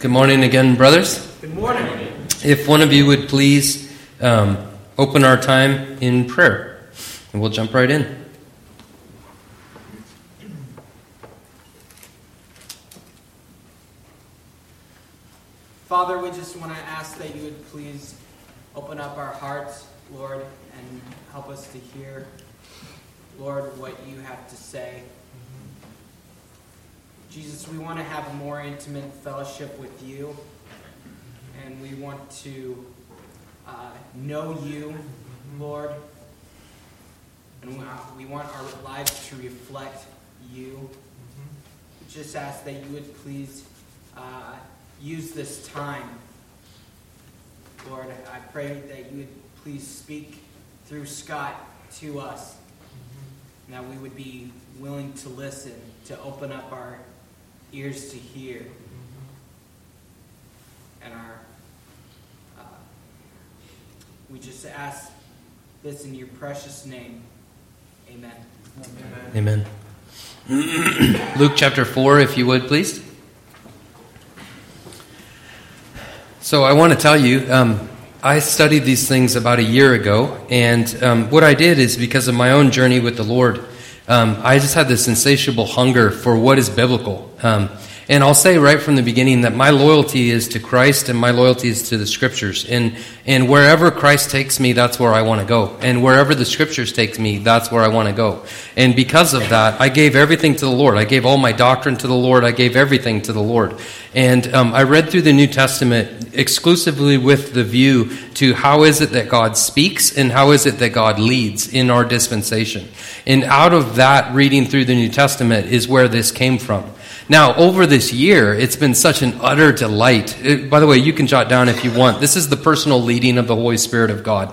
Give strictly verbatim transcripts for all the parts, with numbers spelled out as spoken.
Good morning again, brothers. Good morning. If one of you would please um, open our time in prayer, and we'll jump right in. Father, we just want to ask that you would please open up our hearts, Lord, and help us to hear, Lord, what you have to say. Jesus, we want to have a more intimate fellowship with you, and we want to uh, know you, Lord, and we, uh, we want our lives to reflect you. We just ask that you would please uh, use this time. Lord, I pray that you would please speak through Scott to us, and that we would be willing to listen, to open up our ears to hear, and our uh, we just ask this in your precious name. Amen. Amen. Amen. Luke chapter four, if you would, please. So I want to tell you, um, I studied these things about a year ago, and um, what I did is because of my own journey with the Lord, Um, I just had this insatiable hunger for what is biblical. Um, and I'll say right from the beginning that my loyalty is to Christ and my loyalty is to the Scriptures. And and wherever Christ takes me, that's where I want to go. And wherever the Scriptures takes me, that's where I want to go. And because of that, I gave everything to the Lord. I gave all my doctrine to the Lord. I gave everything to the Lord. And um, I read through the New Testament exclusively with the view to how is it that God speaks and how is it that God leads in our dispensation. And out of that reading through the New Testament is where this came from. Now, over this year, it's been such an utter delight. It, by the way, you can jot down if you want. This is the personal leading of the Holy Spirit of God.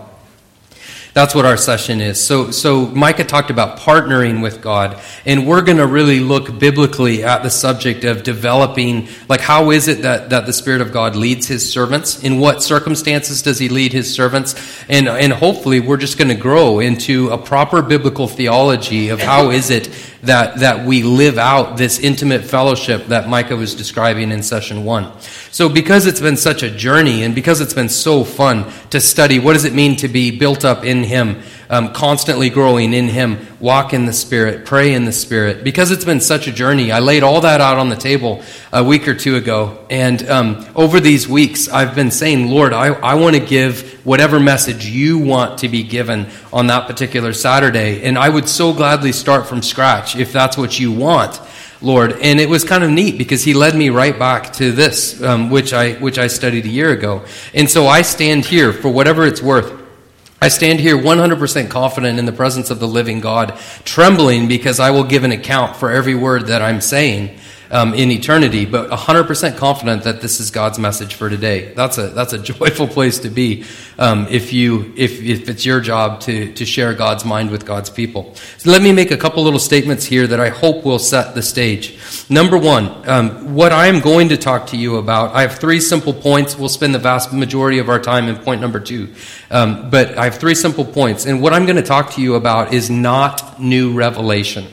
That's what our session is. So, so Micah talked about partnering with God, and we're going to really look biblically at the subject of developing, like how is it that, that the Spirit of God leads His servants? In what circumstances does He lead His servants? And, and hopefully we're just going to grow into a proper biblical theology of how is it that, that we live out this intimate fellowship that Micah was describing in session one. So because it's been such a journey, and because it's been so fun to study, what does it mean to be built up in Him, um, constantly growing in Him, walk in the Spirit, pray in the Spirit. Because it's been such a journey, I laid all that out on the table a week or two ago. And um, over these weeks, I've been saying, Lord, I, I want to give whatever message you want to be given on that particular Saturday. And I would so gladly start from scratch if that's what you want, Lord. And it was kind of neat because He led me right back to this, um, which I which I studied a year ago. And so I stand here for whatever it's worth. I stand here one hundred percent confident in the presence of the living God, trembling because I will give an account for every word that I'm saying um, in eternity, but one hundred percent confident that this is God's message for today. That's a that's a joyful place to be um, if you if if it's your job to to share God's mind with God's people. So let me make a couple little statements here that I hope will set the stage. Number one, um, what I am going to talk to you about, I have three simple points. We'll spend the vast majority of our time in point number two. Um, but I have three simple points. And what I'm going to talk to you about is not new revelation.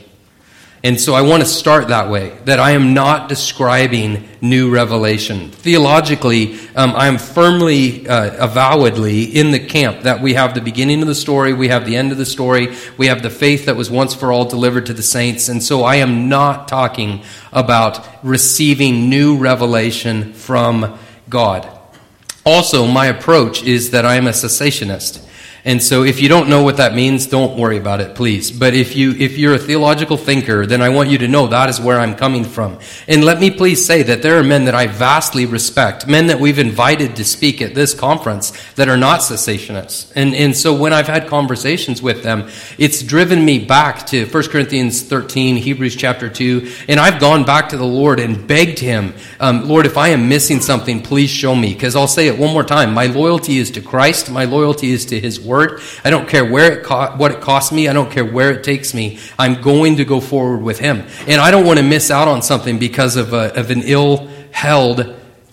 And so I want to start that way, that I am not describing new revelation. Theologically, um, I am firmly, uh, avowedly in the camp that we have the beginning of the story, we have the end of the story, we have the faith that was once for all delivered to the saints. And so I am not talking about receiving new revelation from God. Also, my approach is that I am a cessationist. And so if you don't know what that means, don't worry about it, please. But if, you, if you're a theological thinker, then I want you to know that is where I'm coming from. And let me please say that there are men that I vastly respect, men that we've invited to speak at this conference that are not cessationists. And, and so when I've had conversations with them, it's driven me back to First Corinthians thirteen, Hebrews chapter two, and I've gone back to the Lord and begged Him, um, Lord, if I am missing something, please show me. Because I'll say it one more time, my loyalty is to Christ, my loyalty is to His Word. I don't care where it co- what it costs me. I don't care where it takes me. I'm going to go forward with Him. And I don't want to miss out on something because of, a, of an ill-held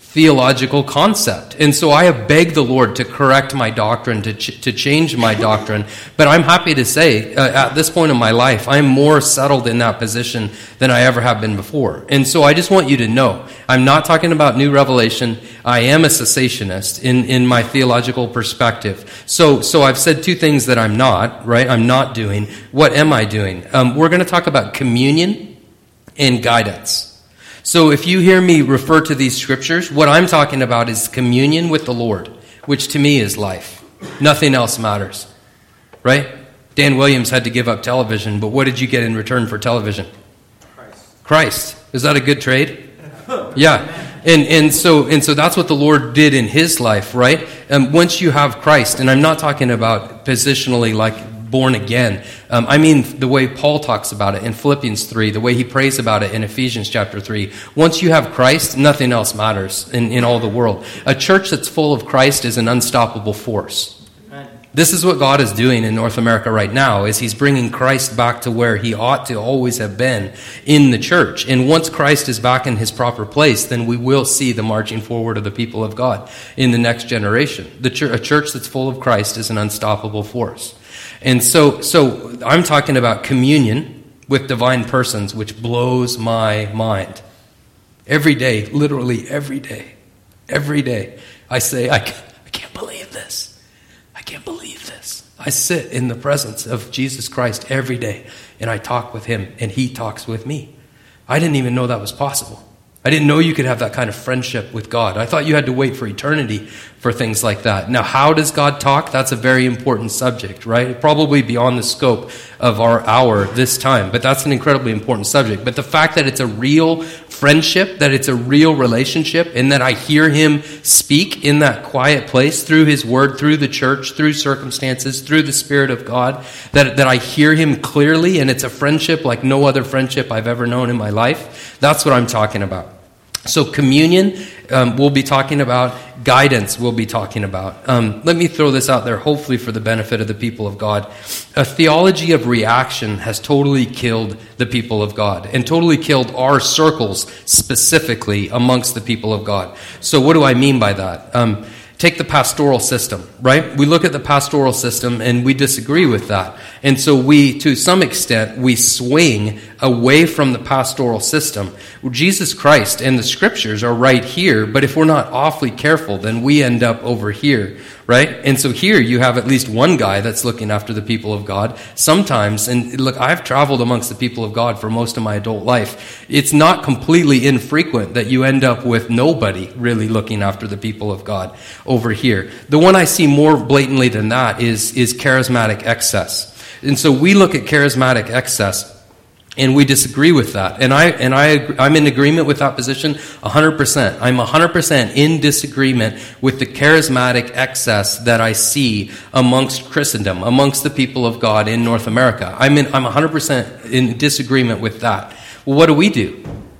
theological concept. And so I have begged the Lord to correct my doctrine, to ch- to change my doctrine. But I'm happy to say, uh, at this point in my life, I'm more settled in that position than I ever have been before. And so I just want you to know, I'm not talking about new revelation. I am a cessationist in, in my theological perspective. So so I've said two things that I'm not, right? I'm not doing. What am I doing? Um, we're going to talk about communion and guidance. So if you hear me refer to these scriptures, what I'm talking about is communion with the Lord, which to me is life. Nothing else matters, right? Dan Williams had to give up television, but what did you get in return for television? Christ. Christ. Is that a good trade? Yeah. And and so and so that's what the Lord did in his life, right? And um, once you have Christ, and I'm not talking about positionally like born again. Um, I mean the way Paul talks about it in Philippians three, the way he prays about it in Ephesians chapter three. Once you have Christ, nothing else matters in, in all the world. A church that's full of Christ is an unstoppable force. This is what God is doing in North America right now, is he's bringing Christ back to where he ought to always have been in the church. And once Christ is back in his proper place, then we will see the marching forward of the people of God in the next generation. The ch- a church that's full of Christ is an unstoppable force. And so, so I'm talking about communion with divine persons, which blows my mind. Every day, literally every day, every day, I say, I can't, I can't believe this. I can't believe this. I sit in the presence of Jesus Christ every day, and I talk with him, and he talks with me. I didn't even know that was possible. I didn't know you could have that kind of friendship with God. I thought you had to wait for eternity for things like that. Now, how does God talk? That's a very important subject, right? Probably beyond the scope of our hour this time, but that's an incredibly important subject. But the fact that it's a real friendship, that it's a real relationship, and that I hear him speak in that quiet place through his word, through the church, through circumstances, through the Spirit of God, that, that I hear him clearly, and it's a friendship like no other friendship I've ever known in my life. That's what I'm talking about. So communion, um, we'll be talking about. Guidance, we'll be talking about. Um, let me throw this out there, hopefully for the benefit of the people of God. A theology of reaction has totally killed the people of God, and totally killed our circles specifically amongst the people of God. So what do I mean by that? Um, Take the pastoral system, right? We look at the pastoral system and we disagree with that. And so we, to some extent, we swing away from the pastoral system. Well, Jesus Christ and the scriptures are right here, but if we're not awfully careful, then we end up over here, right? And so here you have at least one guy that's looking after the people of God. Sometimes, and look, I've traveled amongst the people of God for most of my adult life. It's not completely infrequent that you end up with nobody really looking after the people of God over here. The one I see more blatantly than that is, is charismatic excess. And so we look at charismatic excess and we disagree with that. And I and I I'm in agreement with that position one hundred percent. I'm one hundred percent in disagreement with the charismatic excess that I see amongst Christendom, amongst the people of God in North America. I'm in I'm one hundred percent in disagreement with that. Well, what do we do?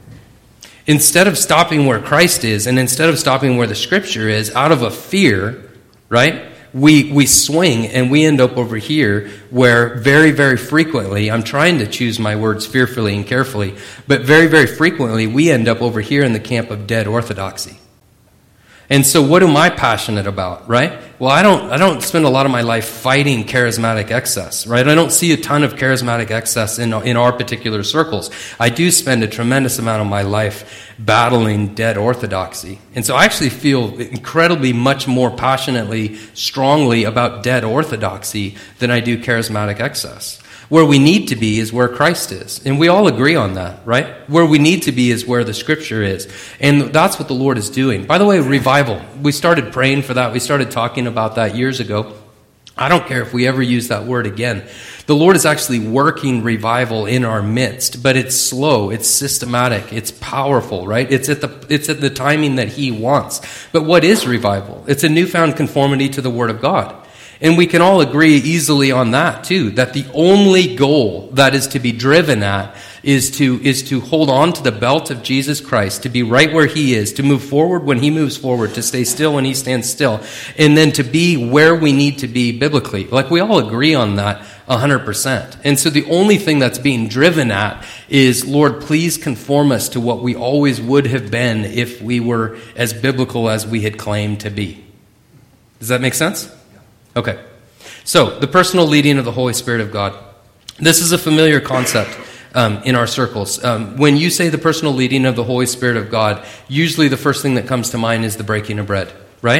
Instead of stopping where Christ is, and instead of stopping where the Scripture is, out of a fear, right? We we swing and we end up over here where very, very frequently, I'm trying to choose my words fearfully and carefully, but very, very frequently we end up over here in the camp of dead orthodoxy. And so what am I passionate about, right? Well, I don't I don't spend a lot of my life fighting charismatic excess, right? I don't see a ton of charismatic excess in, in our particular circles. I do spend a tremendous amount of my life battling dead orthodoxy. And so I actually feel incredibly much more passionately, strongly about dead orthodoxy than I do charismatic excess. Where we need to be is where Christ is. And we all agree on that, right? Where we need to be is where the Scripture is. And that's what the Lord is doing. By the way, revival. We started praying for that. We started talking about that years ago. I don't care if we ever use that word again. The Lord is actually working revival in our midst, but it's slow, it's systematic, it's powerful, right? It's at the it's at the timing that He wants. But what is revival? It's a newfound conformity to the Word of God. And we can all agree easily on that too, that the only goal that is to be driven at is to is to hold on to the belt of Jesus Christ, to be right where He is, to move forward when He moves forward, to stay still when He stands still, and then to be where we need to be biblically. Like, we all agree on that. one hundred percent. And so the only thing that's being driven at is, Lord, please conform us to what we always would have been if we were as biblical as we had claimed to be. Does that make sense? Okay. So, the personal leading of the Holy Spirit of God. This is a familiar concept um, in our circles. Um, when you say the personal leading of the Holy Spirit of God, usually the first thing that comes to mind is the breaking of bread, right?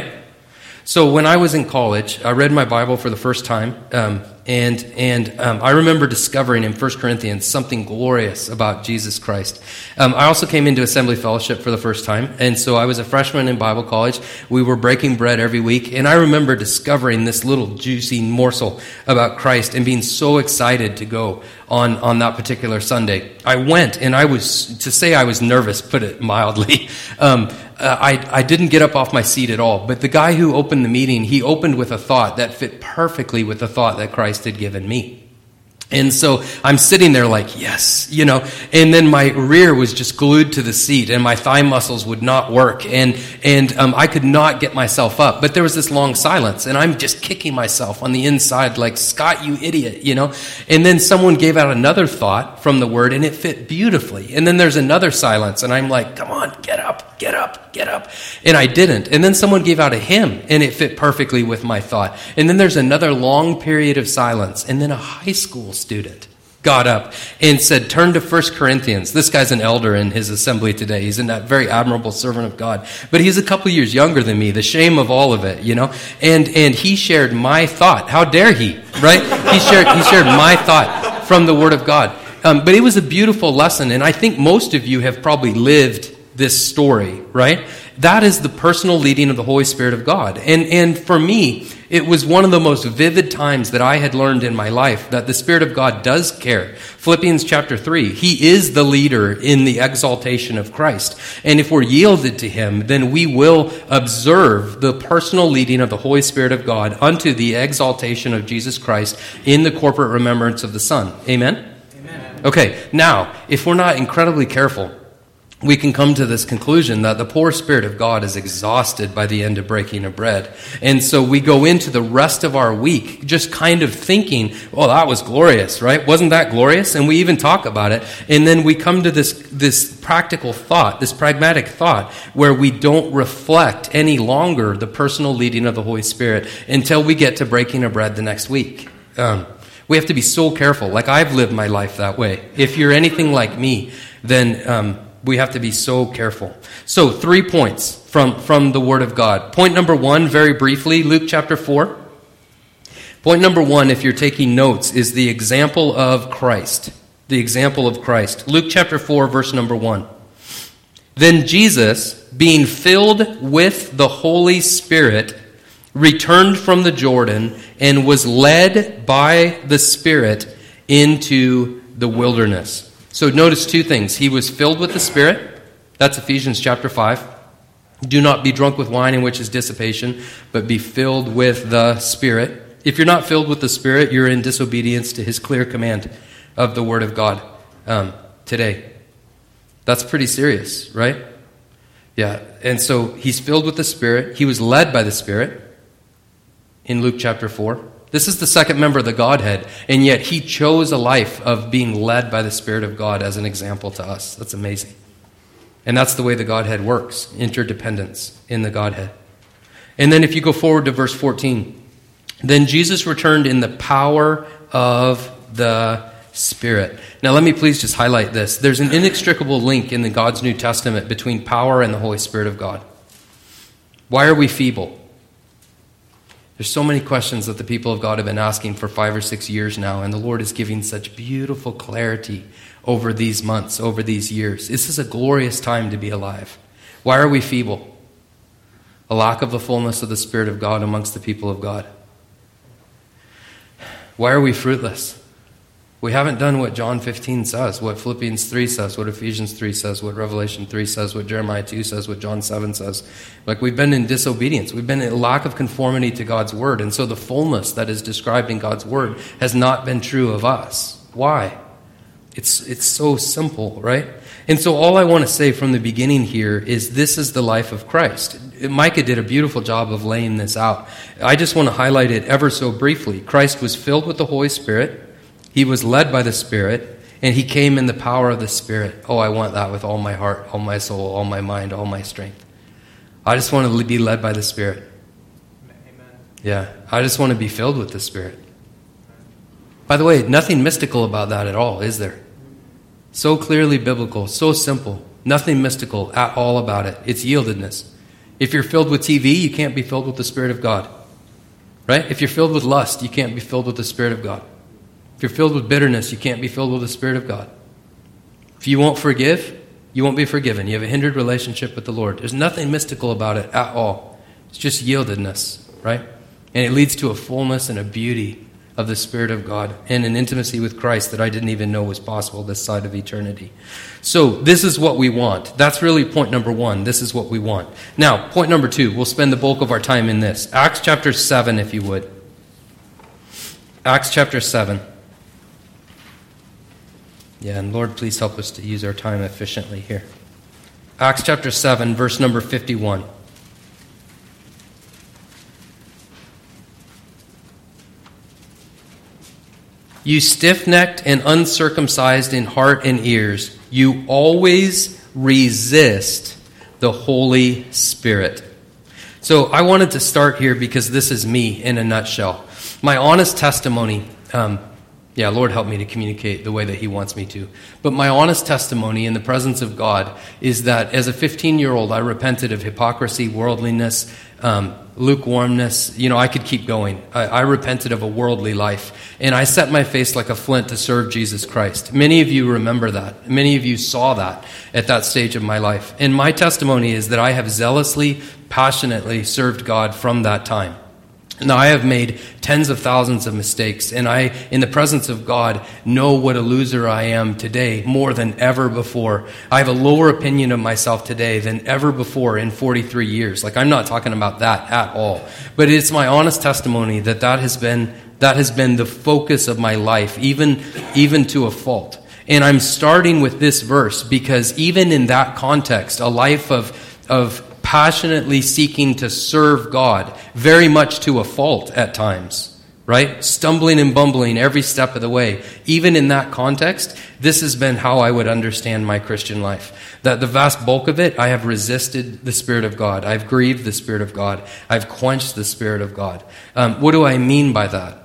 So when I was in college, I read my Bible for the first time, um, and and um, I remember discovering in First Corinthians something glorious about Jesus Christ. Um, I also came into Assembly Fellowship for the first time, and so I was a freshman in Bible college. We were breaking bread every week, and I remember discovering this little juicy morsel about Christ and being so excited to go on, on that particular Sunday. I went, and I was, to say I was nervous, put it mildly, um, Uh, I, I didn't get up off my seat at all, but the guy who opened the meeting, he opened with a thought that fit perfectly with the thought that Christ had given me. And so I'm sitting there like, yes, you know, and then my rear was just glued to the seat and my thigh muscles would not work, and and um, I could not get myself up. But there was this long silence, and I'm just kicking myself on the inside like, Scott, you idiot, you know. And then someone gave out another thought from the word, and it fit beautifully. And then there's another silence, and I'm like, come on, get up, get up, get up. And I didn't. And then someone gave out a hymn, and it fit perfectly with my thought. And then there's another long period of silence, and then a high school student got up and said, turn to First Corinthians. This guy's an elder in his assembly today. He's a very admirable servant of God. But he's a couple years younger than me, the shame of all of it, you know. And and he shared my thought. How dare he, right? He shared he shared my thought from the Word of God. Um, but it was a beautiful lesson, and I think most of you have probably lived this story, right? That is the personal leading of the Holy Spirit of God. And and for me, it was one of the most vivid times that I had learned in my life that the Spirit of God does care. Philippians chapter three, He is the leader in the exaltation of Christ. And if we're yielded to Him, then we will observe the personal leading of the Holy Spirit of God unto the exaltation of Jesus Christ in the corporate remembrance of the Son. Amen? Amen. Okay, now, if we're not incredibly careful, we can come to this conclusion that the poor Spirit of God is exhausted by the end of breaking of bread. And so we go into the rest of our week just kind of thinking, oh, that was glorious, right? Wasn't that glorious? And we even talk about it. And then we come to this, this practical thought, this pragmatic thought, where we don't reflect any longer the personal leading of the Holy Spirit until we get to breaking of bread the next week. Um, we have to be so careful. Like, I've lived my life that way. If you're anything like me, then um, we have to be so careful. So, three points from, from the Word of God. Point number one, very briefly, Luke chapter four. Point number one, if you're taking notes, is the example of Christ. The example of Christ. Luke chapter four, verse number one. Then Jesus, being filled with the Holy Spirit, returned from the Jordan and was led by the Spirit into the wilderness. So notice two things. He was filled with the Spirit. That's Ephesians chapter five. Do not be drunk with wine, in which is dissipation, but be filled with the Spirit. If you're not filled with the Spirit, you're in disobedience to His clear command of the Word of God um, today. That's pretty serious, right? Yeah, and so he's filled with the Spirit. He was led by the Spirit in Luke chapter four. This is the second member of the Godhead, and yet he chose a life of being led by the Spirit of God as an example to us. That's amazing. And that's the way the Godhead works, interdependence in the Godhead. And then if you go forward to verse fourteen, then Jesus returned in the power of the Spirit. Now let me please just highlight this. There's an inextricable link in the God's New Testament between power and the Holy Spirit of God. Why are we feeble? There's so many questions that the people of God have been asking for five or six years now, and the Lord is giving such beautiful clarity over these months, over these years. This is a glorious time to be alive. Why are we feeble? A lack of the fullness of the Spirit of God amongst the people of God. Why are we fruitless? We haven't done what John fifteen says, what Philippians three says, what Ephesians three says, what Revelation three says, what Jeremiah two says, what John seven says. Like, we've been in disobedience. We've been in a lack of conformity to God's Word. And so the fullness that is described in God's Word has not been true of us. Why? It's, it's so simple, right? And so all I want to say from the beginning here is this is the life of Christ. Micah did a beautiful job of laying this out. I just want to highlight it ever so briefly. Christ was filled with the Holy Spirit. He was led by the Spirit, and he came in the power of the Spirit. Oh, I want that with all my heart, all my soul, all my mind, all my strength. I just want to be led by the Spirit. Amen. Yeah, I just want to be filled with the Spirit. By the way, nothing mystical about that at all, is there? So clearly biblical, so simple. Nothing mystical at all about it. It's yieldedness. If you're filled with T V, you can't be filled with the Spirit of God. Right? If you're filled with lust, you can't be filled with the Spirit of God. If you're filled with bitterness, you can't be filled with the Spirit of God. If you won't forgive, you won't be forgiven. You have a hindered relationship with the Lord. There's nothing mystical about it at all. It's just yieldedness, right? And it leads to a fullness and a beauty of the Spirit of God and an intimacy with Christ that I didn't even know was possible this side of eternity. So this is what we want. That's really point number one. This is what we want. Now, point number two, we'll spend the bulk of our time in this. Acts chapter seven, if you would. Acts chapter seven. Yeah, and Lord, please help us to use our time efficiently here. Acts chapter seven, verse number fifty-one. You stiff-necked and uncircumcised in heart and ears, you always resist the Holy Spirit. So I wanted to start here because this is me in a nutshell. My honest testimony, um, yeah, Lord help me to communicate the way that he wants me to. But my honest testimony in the presence of God is that as a fifteen-year-old, I repented of hypocrisy, worldliness, um, lukewarmness. You know, I could keep going. I, I repented of a worldly life. And I set my face like a flint to serve Jesus Christ. Many of you remember that. Many of you saw that at that stage of my life. And my testimony is that I have zealously, passionately served God from that time. Now, I have made tens of thousands of mistakes, and I, in the presence of God, know what a loser I am today more than ever before. I have a lower opinion of myself today than ever before in forty-three years. Like, I'm not talking about that at all. But it's my honest testimony that that has been, that has been the focus of my life, even, even to a fault. And I'm starting with this verse because even in that context, a life of, of passionately seeking to serve God, very much to a fault at times, right? Stumbling and bumbling every step of the way. Even in that context, this has been how I would understand my Christian life. That the vast bulk of it, I have resisted the Spirit of God. I've grieved the Spirit of God. I've quenched the Spirit of God. Um, what do I mean by that?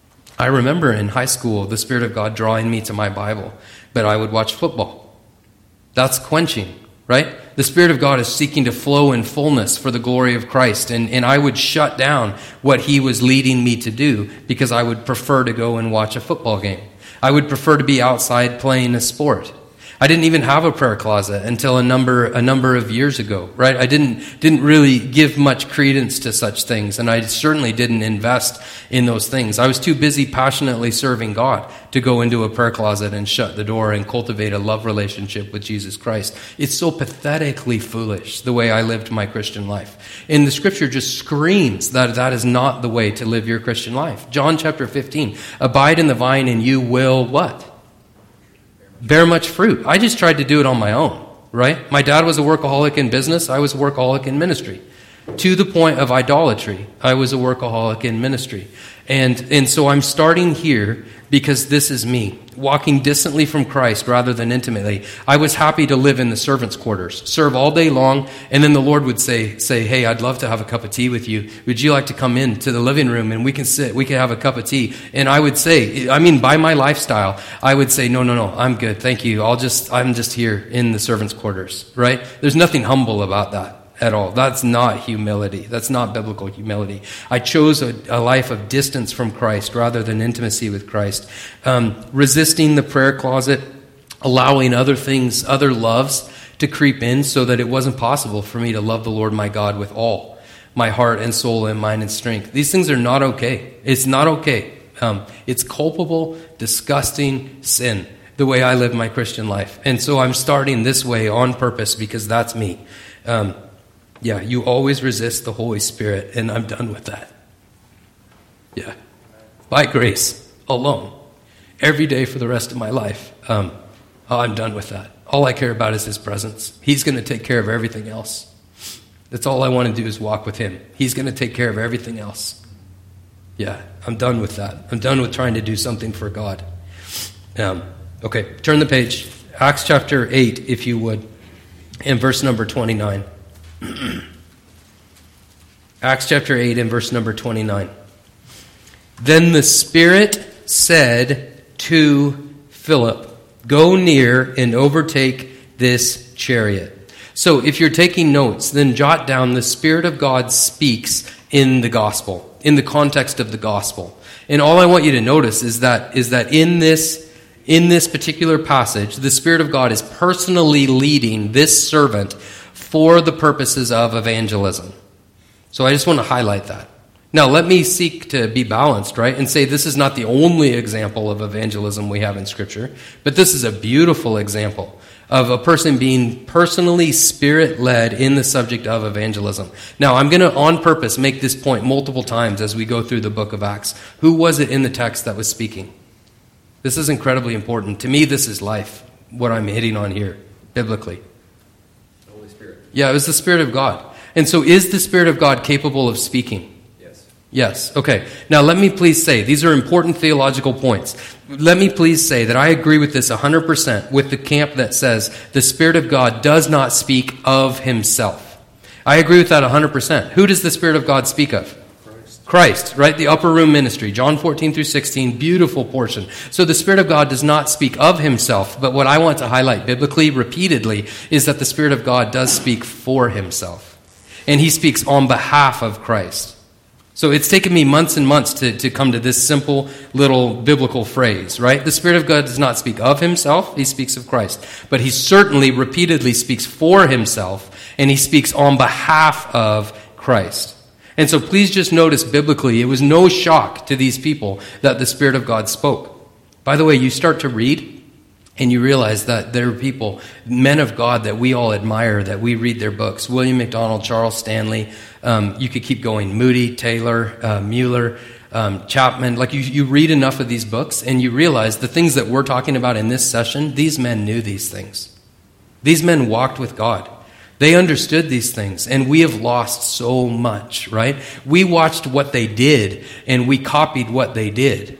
I remember in high school, the Spirit of God drawing me to my Bible, but I would watch football. That's quenching. Right? The Spirit of God is seeking to flow in fullness for the glory of Christ. And, and I would shut down what he was leading me to do because I would prefer to go and watch a football game. I would prefer to be outside playing a sport. I didn't even have a prayer closet until a number a number of years ago, right? I didn't didn't really give much credence to such things, and I certainly didn't invest in those things. I was too busy passionately serving God to go into a prayer closet and shut the door and cultivate a love relationship with Jesus Christ. It's so pathetically foolish, the way I lived my Christian life. And the scripture just screams that that is not the way to live your Christian life. John chapter fifteen, abide in the vine and you will what? Bear much fruit. I just tried to do it on my own, right? My dad was a workaholic in business. I was a workaholic in ministry. To the point of idolatry, I was a workaholic in ministry. And, and so I'm starting here because this is me, walking distantly from Christ rather than intimately. I was happy to live in the servants' quarters, serve all day long, and then the Lord would say, say, hey, I'd love to have a cup of tea with you. Would you like to come in to the living room and we can sit, we can have a cup of tea? And I would say, I mean, by my lifestyle, I would say, no, no, no, I'm good, thank you. I'll just, I'm just here in the servants' quarters, right? There's nothing humble about that at all. That's not humility. That's not biblical humility. I chose a, a life of distance from Christ rather than intimacy with Christ. Um, resisting the prayer closet, allowing other things, other loves to creep in so that it wasn't possible for me to love the Lord my God with all my heart and soul and mind and strength. These things are not okay. It's not okay. Um, it's culpable, disgusting sin, the way I live my Christian life. And so I'm starting this way on purpose because that's me. Um, Yeah, you always resist the Holy Spirit, and I'm done with that. Yeah. By grace, alone. Every day for the rest of my life, um, I'm done with that. All I care about is his presence. He's going to take care of everything else. That's all I want to do is walk with him. He's going to take care of everything else. Yeah, I'm done with that. I'm done with trying to do something for God. Um, okay, turn the page. Acts chapter eight, if you would, and verse number twenty-nine. Acts chapter eight and verse number twenty-nine. Then the Spirit said to Philip, go near and overtake this chariot. So if you're taking notes, then jot down the Spirit of God speaks in the gospel, in the context of the gospel. And all I want you to notice is that is that in this in this particular passage, the Spirit of God is personally leading this servant for the purposes of evangelism. So I just want to highlight that. Now, let me seek to be balanced, right, and say this is not the only example of evangelism we have in Scripture, but this is a beautiful example of a person being personally Spirit-led in the subject of evangelism. Now, I'm going to, on purpose, make this point multiple times as we go through the book of Acts. Who was it in the text that was speaking? This is incredibly important. To me, this is life, what I'm hitting on here, biblically. The Holy Spirit. Yeah, it was the Spirit of God. And so is the Spirit of God capable of speaking? Yes. Okay. Now let me please say, these are important theological points. Let me please say that I agree with this one hundred percent with the camp that says the Spirit of God does not speak of himself. I agree with that one hundred percent. Who does the Spirit of God speak of? Christ. Christ, right? The upper room ministry, John fourteen through sixteen, beautiful portion. So the Spirit of God does not speak of himself, but what I want to highlight biblically, repeatedly, is that the Spirit of God does speak for himself. And he speaks on behalf of Christ. So it's taken me months and months to, to come to this simple little biblical phrase, right? The Spirit of God does not speak of himself, he speaks of Christ. But he certainly repeatedly speaks for himself, and he speaks on behalf of Christ. And so please just notice biblically, it was no shock to these people that the Spirit of God spoke. By the way, you start to read, and you realize that there are people, men of God that we all admire, that we read their books. William MacDonald, Charles Stanley, um, you could keep going. Moody, Taylor, uh, Mueller, um, Chapman. Like you, you read enough of these books and you realize the things that we're talking about in this session, these men knew these things. These men walked with God. They understood these things, and we have lost so much, right? We watched what they did, and we copied what they did.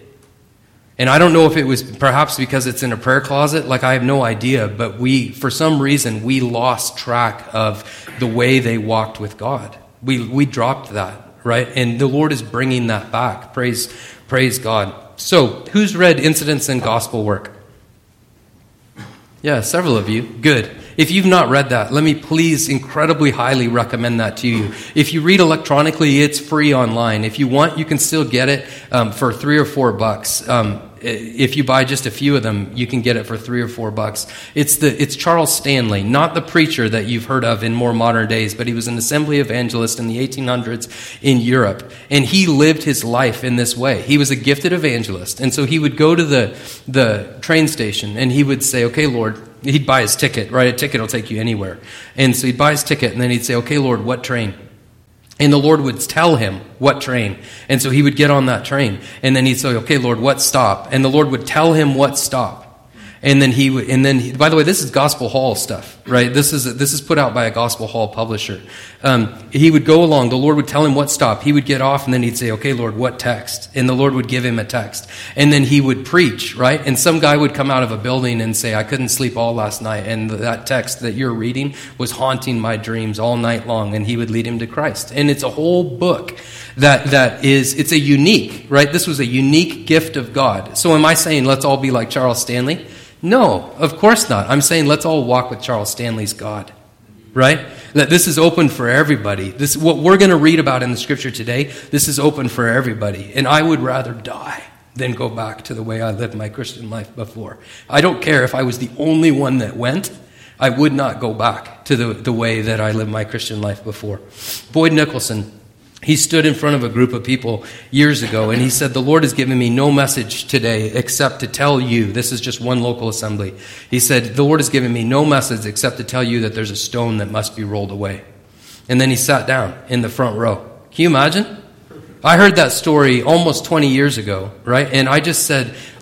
And I don't know if it was perhaps because it's in a prayer closet, like I have no idea, but we, for some reason, we lost track of the way they walked with God. We we dropped that, right? And the Lord is bringing that back. Praise, praise God. So, who's read Incidents in Gospel Work? Yeah, several of you. Good. If you've not read that, let me please incredibly highly recommend that to you. If you read electronically, it's free online. If you want, you can still get it um, for three or four bucks. Um, if you buy just a few of them, you can get it for three or four bucks. It's the it's Charles Stanley, not the preacher that you've heard of in more modern days, but he was an assembly evangelist in the eighteen hundreds in Europe, and he lived his life in this way. He was a gifted evangelist, and so he would go to the the train station, and he would say, "Okay, Lord." He'd buy his ticket, right? A ticket will take you anywhere. And so he'd buy his ticket, and then he'd say, "Okay, Lord, what train?" And the Lord would tell him what train. And so he would get on that train. And then he'd say, "Okay, Lord, what stop?" And the Lord would tell him what stop. And then he would, and then, he, by the way, this is Gospel Hall stuff, right? This is this is put out by a Gospel Hall publisher. Um, he would go along. The Lord would tell him what stop. He would get off, and then he'd say, "Okay, Lord, what text?" And the Lord would give him a text. And then he would preach, right? And some guy would come out of a building and say, "I couldn't sleep all last night, and that text that you're reading was haunting my dreams all night long." And he would lead him to Christ. And it's a whole book that that is, it's a unique, right? This was a unique gift of God. So am I saying let's all be like Charles Stanley? No, of course not. I'm saying let's all walk with Charles Stanley's God, right? That this is open for everybody. This, what we're going to read about in the scripture today, this is open for everybody. And I would rather die than go back to the way I lived my Christian life before. I don't care if I was the only one that went. I would not go back to the, the way that I lived my Christian life before. Boyd Nicholson, he stood in front of a group of people years ago, and he said, "The Lord has given me no message today except to tell you," this is just one local assembly. He said, "The Lord has given me no message except to tell you that there's a stone that must be rolled away." And then he sat down in the front row. Can you imagine? I heard that story almost twenty years ago, right? And I just said,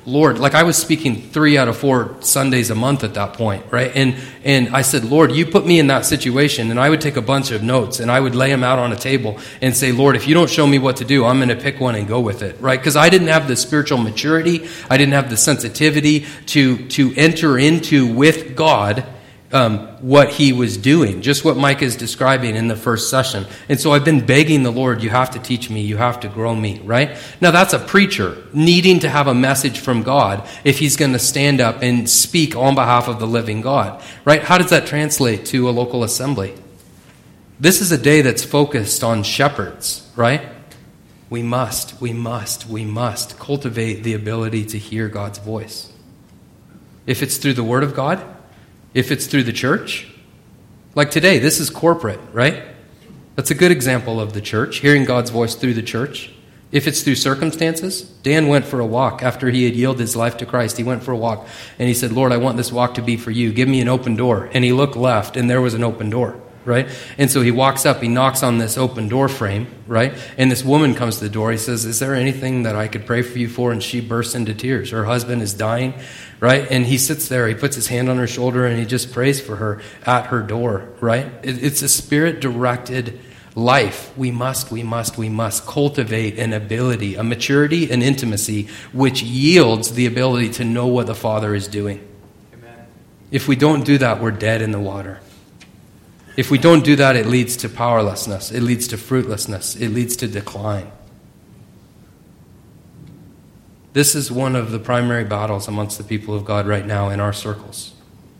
Lord, like I was speaking three out of four Sundays a month at that point, right? And and I said, Lord, you put me in that situation, and I would take a bunch of notes, and I would lay them out on a table and say, Lord, if you don't show me what to do, I'm going to pick one and go with it, right? Because I didn't have the spiritual maturity, I didn't have the sensitivity to to enter into with God Um, what he was doing, just what Mike is describing in the first session. And so I've been begging the Lord, you have to teach me, you have to grow me, right? Now that's a preacher needing to have a message from God if he's going to stand up and speak on behalf of the living God, right? How does that translate to a local assembly? This is a day that's focused on shepherds, right? We must, we must, we must cultivate the ability to hear God's voice. If it's through the Word of God, if it's through the church, like today, this is corporate, right? That's a good example of the church, hearing God's voice through the church. If it's through circumstances, Dan went for a walk after he had yielded his life to Christ. He went for a walk, and he said, Lord, I want this walk to be for you. Give me an open door. And he looked left, and there was an open door, right? And so he walks up, he knocks on this open door frame, right? And this woman comes to the door. He says, is there anything that I could pray for you for? And she bursts into tears. Her husband is dying, right? And he sits there, he puts his hand on her shoulder, and he just prays for her at her door, right? It's a spirit-directed life. We must, we must, we must cultivate an ability, a maturity, an intimacy, which yields the ability to know what the Father is doing. Amen. If we don't do that, we're dead in the water. If we don't do that, it leads to powerlessness. It leads to fruitlessness. It leads to decline. This is one of the primary battles amongst the people of God right now in our circles.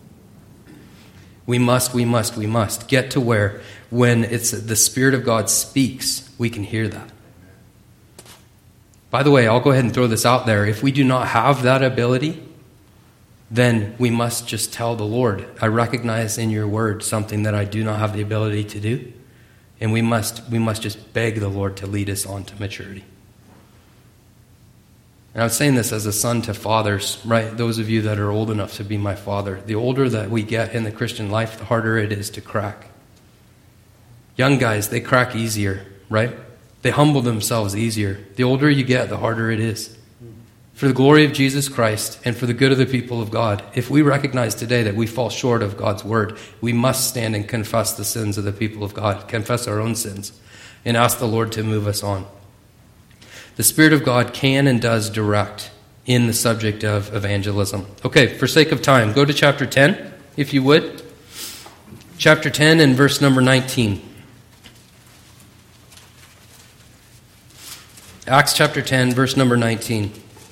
We must, we must, we must get to where when it's the Spirit of God speaks, we can hear that. By the way, I'll go ahead and throw this out there. If we do not have that ability, then we must just tell the Lord, I recognize in your word something that I do not have the ability to do. And we must we must just beg the Lord to lead us on to maturity. And I was saying this as a son to fathers, right? Those of you that are old enough to be my father. The older that we get in the Christian life, the harder it is to crack. Young guys, they crack easier, right? They humble themselves easier. The older you get, the harder it is. For the glory of Jesus Christ and for the good of the people of God, if we recognize today that we fall short of God's word, we must stand and confess the sins of the people of God, confess our own sins, and ask the Lord to move us on. The Spirit of God can and does direct in the subject of evangelism. Okay, for sake of time, go to chapter ten, if you would. Chapter ten and verse number nineteen. Acts chapter ten, verse number nineteen.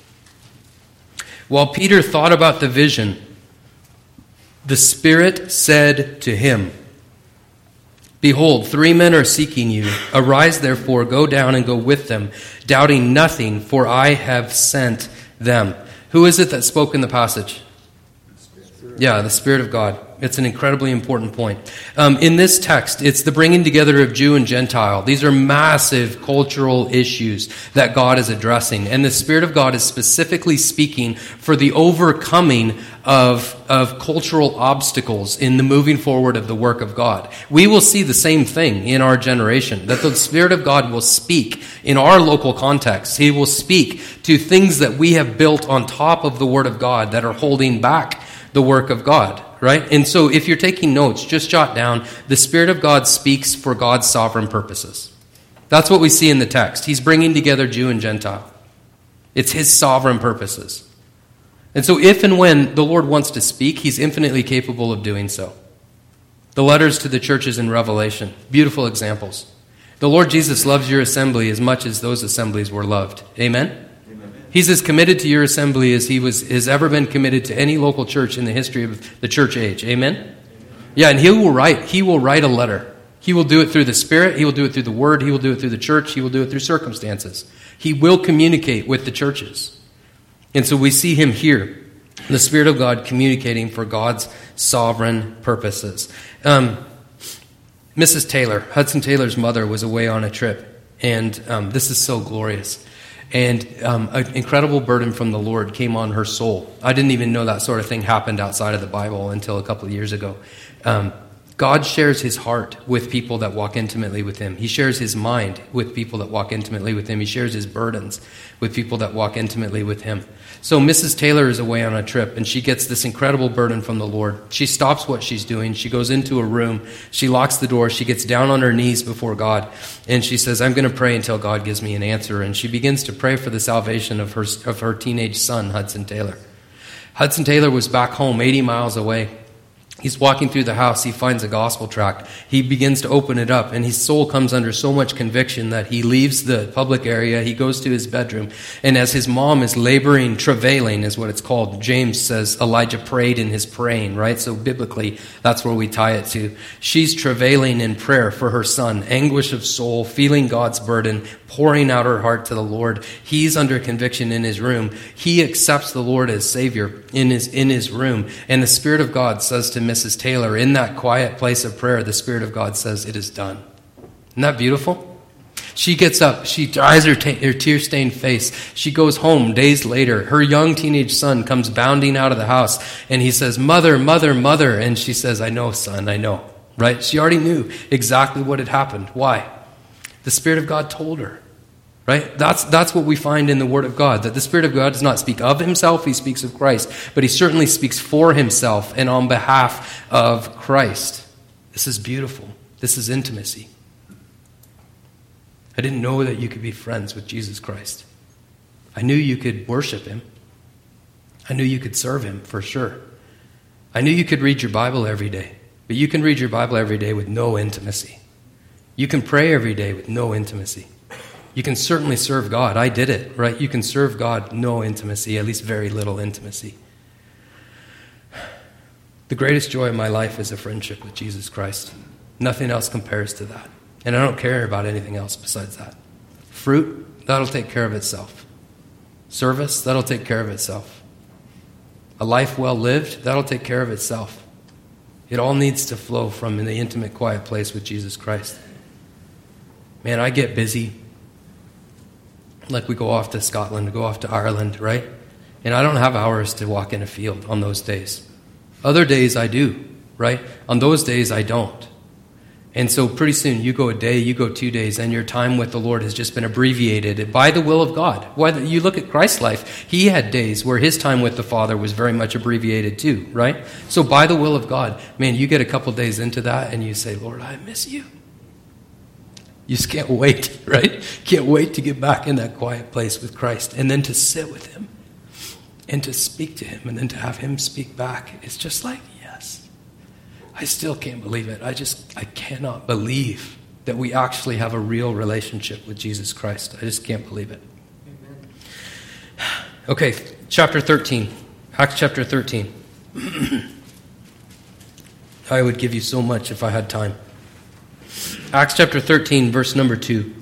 While Peter thought about the vision, the Spirit said to him, behold, three men are seeking you. Arise, therefore, go down and go with them, doubting nothing, for I have sent them. Who is it that spoke in the passage? Yeah, the Spirit of God. It's an incredibly important point. Um, in this text, it's the bringing together of Jew and Gentile. These are massive cultural issues that God is addressing. And the Spirit of God is specifically speaking for the overcoming of, of cultural obstacles in the moving forward of the work of God. We will see the same thing in our generation, that the Spirit of God will speak in our local context. He will speak to things that we have built on top of the Word of God that are holding back the work of God, right? And so if you're taking notes, just jot down, the Spirit of God speaks for God's sovereign purposes. That's what we see in the text. He's bringing together Jew and Gentile. It's his sovereign purposes. And so if and when the Lord wants to speak, he's infinitely capable of doing so. The letters to the churches in Revelation, beautiful examples. The Lord Jesus loves your assembly as much as those assemblies were loved. Amen? He's as committed to your assembly as he was has ever been committed to any local church in the history of the church age. Amen? Amen? Yeah, and he will write. He will write a letter. He will do it through the Spirit. He will do it through the Word. He will do it through the church. He will do it through circumstances. He will communicate with the churches. And so we see him here, the Spirit of God communicating for God's sovereign purposes. Um, Missus Taylor, Hudson Taylor's mother, was away on a trip. And um, this is so glorious. And um, an incredible burden from the Lord came on her soul. I didn't even know that sort of thing happened outside of the Bible until a couple of years ago. Um, God shares his heart with people that walk intimately with him. He shares his mind with people that walk intimately with him. He shares his burdens with people that walk intimately with him. So Missus Taylor is away on a trip, and she gets this incredible burden from the Lord. She stops what she's doing. She goes into a room. She locks the door. She gets down on her knees before God, and she says, I'm going to pray until God gives me an answer. And she begins to pray for the salvation of her, of her teenage son, Hudson Taylor. Hudson Taylor was back home eighty miles away. He's walking through the house. He finds a gospel tract. He begins to open it up, and his soul comes under so much conviction that he leaves the public area. He goes to his bedroom, and as his mom is laboring, travailing is what it's called. James says Elijah prayed in his praying, right? So biblically, that's where we tie it to. She's travailing in prayer for her son, anguish of soul, feeling God's burden, pouring out her heart to the Lord. He's under conviction in his room. He accepts the Lord as Savior in his in his room, and the Spirit of God says to Missus Taylor, in that quiet place of prayer, the Spirit of God says, it is done. Isn't that beautiful? She gets up. She dries her, ta- her tear-stained face. She goes home days later. Her young teenage son comes bounding out of the house, and he says, Mother, mother, mother. And she says, I know, son, I know. Right? She already knew exactly what had happened. Why? The Spirit of God told her. Right? That's that's what we find in the Word of God, that the Spirit of God does not speak of himself, he speaks of Christ, but he certainly speaks for himself and on behalf of Christ. This is beautiful. This is intimacy. I didn't know that you could be friends with Jesus Christ. I knew you could worship him. I knew you could serve him for sure. I knew you could read your Bible every day, but you can read your Bible every day with no intimacy. You can pray every day with no intimacy. You can certainly serve God. I did it, right? You can serve God, no intimacy, at least very little intimacy. The greatest joy of my life is a friendship with Jesus Christ. Nothing else compares to that. And I don't care about anything else besides that. Fruit, that'll take care of itself. Service, that'll take care of itself. A life well lived, that'll take care of itself. It all needs to flow from in the intimate, quiet place with Jesus Christ. Man, I get busy. Like we go off to Scotland, go off to Ireland, right? And I don't have hours to walk in a field on those days. Other days I do, right? On those days I don't. And so pretty soon you go a day, you go two days, and your time with the Lord has just been abbreviated by the will of God. Whether you look at Christ's life, he had days where his time with the Father was very much abbreviated too, right? So by the will of God, man, you get a couple days into that and you say, Lord, I miss you. You just can't wait, right? Can't wait to get back in that quiet place with Christ and then to sit with him and to speak to him and then to have him speak back. It's just like, yes. I still can't believe it. I just, I cannot believe that we actually have a real relationship with Jesus Christ. I just can't believe it. Amen. Okay, chapter thirteen. Acts chapter thirteen. I would give you so much if I had time. Acts chapter thirteen, verse number two.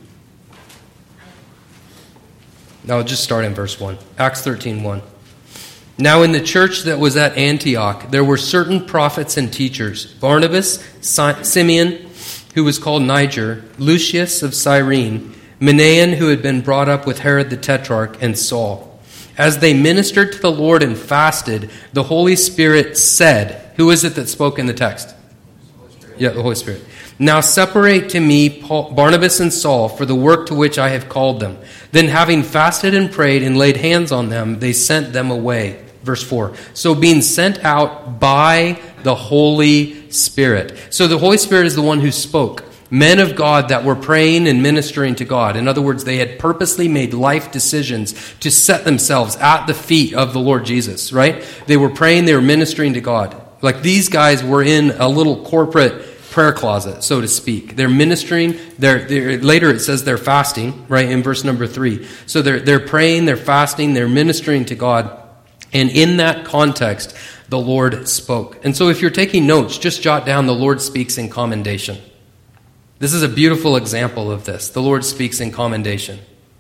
Now I'll just start in verse one. Acts thirteen, one. Now in the church that was at Antioch, there were certain prophets and teachers, Barnabas, Simeon, who was called Niger, Lucius of Cyrene, Manaen, who had been brought up with Herod the Tetrarch, and Saul. As they ministered to the Lord and fasted, the Holy Spirit said, who is it that spoke in the text? Yeah, the Holy Spirit. Now separate to me Paul, Barnabas and Saul for the work to which I have called them. Then having fasted and prayed and laid hands on them, they sent them away. Verse four. So being sent out by the Holy Spirit. So the Holy Spirit is the one who spoke. Men of God that were praying and ministering to God. In other words, they had purposely made life decisions to set themselves at the feet of the Lord Jesus, right? They were praying, they were ministering to God. Like these guys were in a little corporate prayer closet, so to speak. They're ministering. They're, they're later it says they're fasting, right, in verse number three. So they're they're praying, they're fasting, they're ministering to God. And in that context, the Lord spoke. And so if you're taking notes, just jot down the Lord speaks in commendation. This is a beautiful example of this. The Lord speaks in commendation.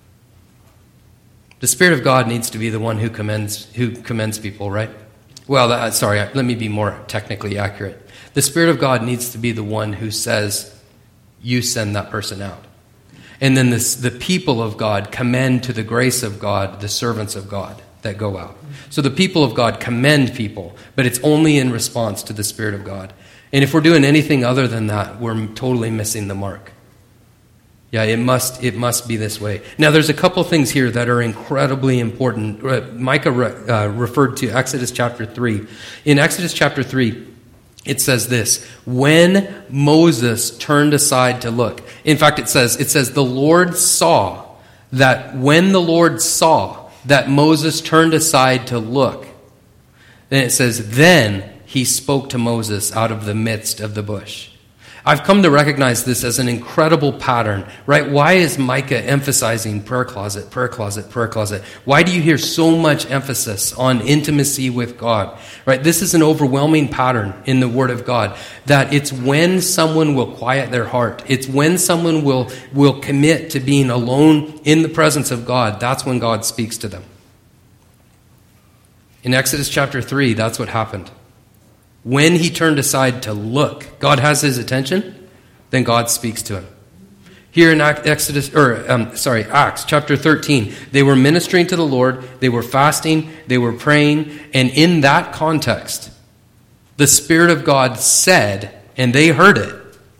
The Spirit of God needs to be the one who commends who commends people, right? Well, that, sorry, let me be more technically accurate. The Spirit of God needs to be the one who says, you send that person out. And then this, the people of God commend to the grace of God the servants of God that go out. So the people of God commend people, but it's only in response to the Spirit of God. And if we're doing anything other than that, we're totally missing the mark. Yeah, it must it must be this way. Now, there's a couple things here that are incredibly important. Uh, Micah re, uh, referred to Exodus chapter three. In Exodus chapter three, it says this: when Moses turned aside to look. In fact, it says it says the Lord saw that when the Lord saw that Moses turned aside to look. Then it says, then he spoke to Moses out of the midst of the bush. I've come to recognize this as an incredible pattern, right? Why is Micah emphasizing prayer closet, prayer closet, prayer closet? Why do you hear so much emphasis on intimacy with God, right? This is an overwhelming pattern in the Word of God, that it's when someone will quiet their heart. It's when someone will, will commit to being alone in the presence of God. That's when God speaks to them. In Exodus chapter three, that's what happened. When he turned aside to look, God has his attention, then God speaks to him. Here in Exodus, or um, sorry, Acts chapter thirteen, they were ministering to the Lord, they were fasting, they were praying, and in that context, the Spirit of God said, and they heard it,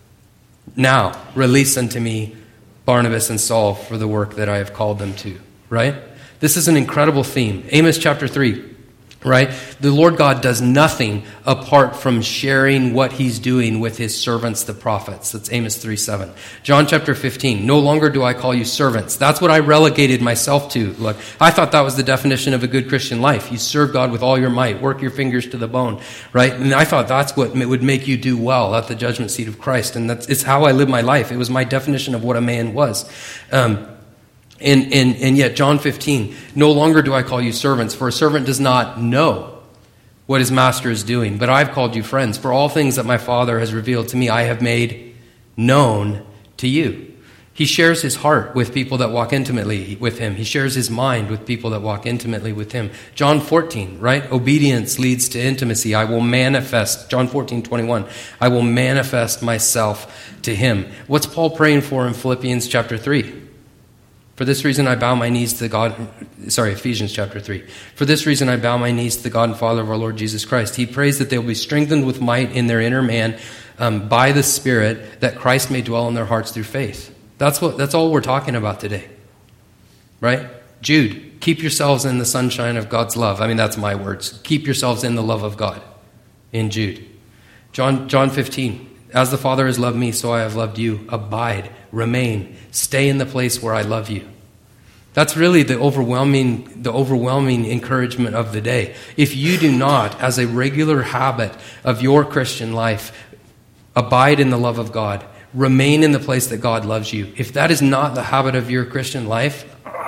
now release unto me Barnabas and Saul for the work that I have called them to, right? This is an incredible theme. Amos chapter three. Right? The Lord God does nothing apart from sharing what he's doing with his servants, the prophets. That's Amos three seven. John chapter fifteen. No longer do I call you servants. That's what I relegated myself to. Look, I thought that was the definition of a good Christian life. You serve God with all your might. Work your fingers to the bone. Right? And I thought that's what would make you do well at the judgment seat of Christ. And that's it's how I live my life. It was my definition of what a man was. Um, And, and and yet, John fifteen, no longer do I call you servants, for a servant does not know what his master is doing. But I've called you friends, for all things that my Father has revealed to me, I have made known to you. He shares his heart with people that walk intimately with him. He shares his mind with people that walk intimately with him. John fourteen, right? Obedience leads to intimacy. I will manifest, John fourteen twenty-one, I will manifest myself to him. What's Paul praying for in Philippians chapter three? For this reason I bow my knees to God, sorry, Ephesians chapter three. For this reason I bow my knees to the God and Father of our Lord Jesus Christ. He prays that they will be strengthened with might in their inner man um, by the Spirit, that Christ may dwell in their hearts through faith. That's what. That's all we're talking about today. Right? Jude, keep yourselves in the sunshine of God's love. I mean, that's my words. Keep yourselves in the love of God in Jude. John, John fifteen. As the Father has loved me, so I have loved you. Abide, remain, stay in the place where I love you. That's really the overwhelming, the overwhelming encouragement of the day. If you do not, as a regular habit of your Christian life, abide in the love of God, remain in the place that God loves you, if that is not the habit of your Christian life,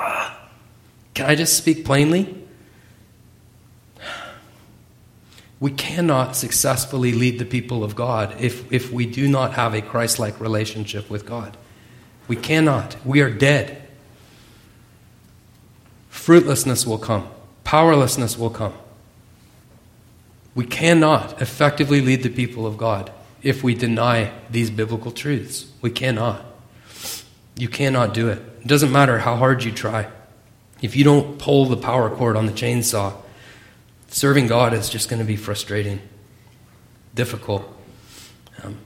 can I just speak plainly? We cannot successfully lead the people of God if, if we do not have a Christ-like relationship with God. We cannot. We are dead. Fruitlessness will come. Powerlessness will come. We cannot effectively lead the people of God if we deny these biblical truths. We cannot. You cannot do it. It doesn't matter how hard you try. If you don't pull the power cord on the chainsaw, serving God is just going to be frustrating, difficult. Um,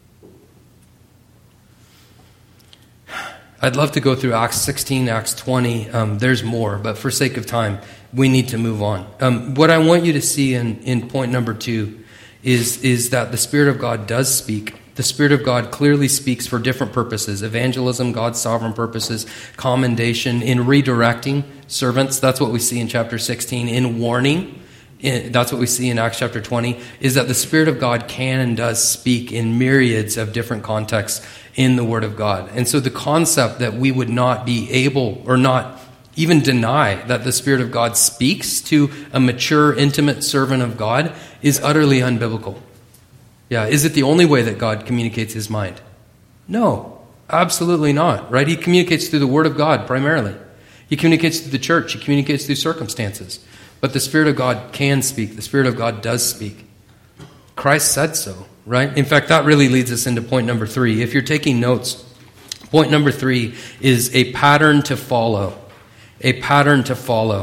I'd love to go through Acts sixteen, Acts twenty. Um, there's more, but for sake of time, we need to move on. Um, what I want you to see in, in point number two is, is that the Spirit of God does speak. The Spirit of God clearly speaks for different purposes. Evangelism, God's sovereign purposes, commendation, in redirecting servants. That's what we see in chapter sixteen. In warning, in, that's what we see in Acts chapter twenty, is that the Spirit of God can and does speak in myriads of different contexts in the Word of God. And so the concept that we would not be able or not even deny that the Spirit of God speaks to a mature, intimate servant of God is utterly unbiblical. Yeah, is it the only way that God communicates his mind? No, absolutely not, right? He communicates through the Word of God primarily. He communicates through the church. He communicates through circumstances. But the Spirit of God can speak. The Spirit of God does speak. Christ said so, right? In fact, that really leads us into point number three. If you're taking notes, point number three is a pattern to follow. A pattern to follow.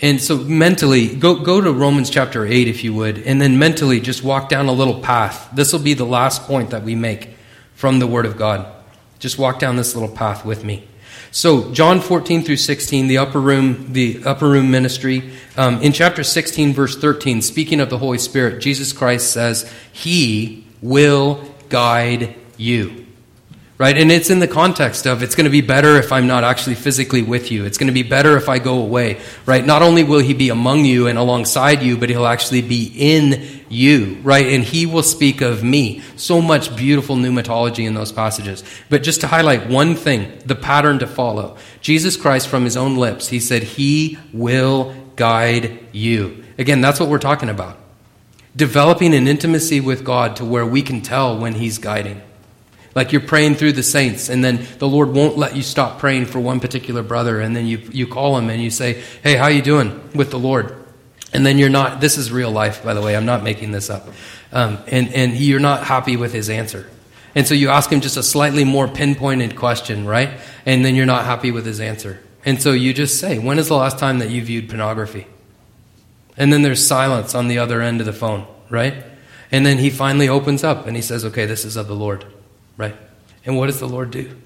And so mentally, go, go to Romans chapter eight if you would, and then mentally just walk down a little path. This will be the last point that we make from the Word of God. Just walk down this little path with me. So John fourteen through sixteen, the upper room, the upper room ministry. Um, in chapter sixteen, verse thirteen, speaking of the Holy Spirit, Jesus Christ says, He will guide you. Right? And it's in the context of it's going to be better if I'm not actually physically with you. It's going to be better if I go away. Right? Not only will He be among you and alongside you, but He'll actually be in you. Right? And He will speak of me. So much beautiful pneumatology in those passages. But just to highlight one thing, the pattern to follow. Jesus Christ, from His own lips, He said, He will guide you. Again, that's what we're talking about. Developing an intimacy with God to where we can tell when He's guiding. Like you're praying through the saints, and then the Lord won't let you stop praying for one particular brother, and then you you call him and you say, hey, how you doing with the Lord? And then you're not, this is real life, by the way, I'm not making this up. Um, and, and you're not happy with his answer. And so you ask him just a slightly more pinpointed question, right? And then you're not happy with his answer. And so you just say, when is the last time that you viewed pornography? And then there's silence on the other end of the phone, right? And then he finally opens up and he says, okay, this is of the Lord. Right? And what does the Lord do?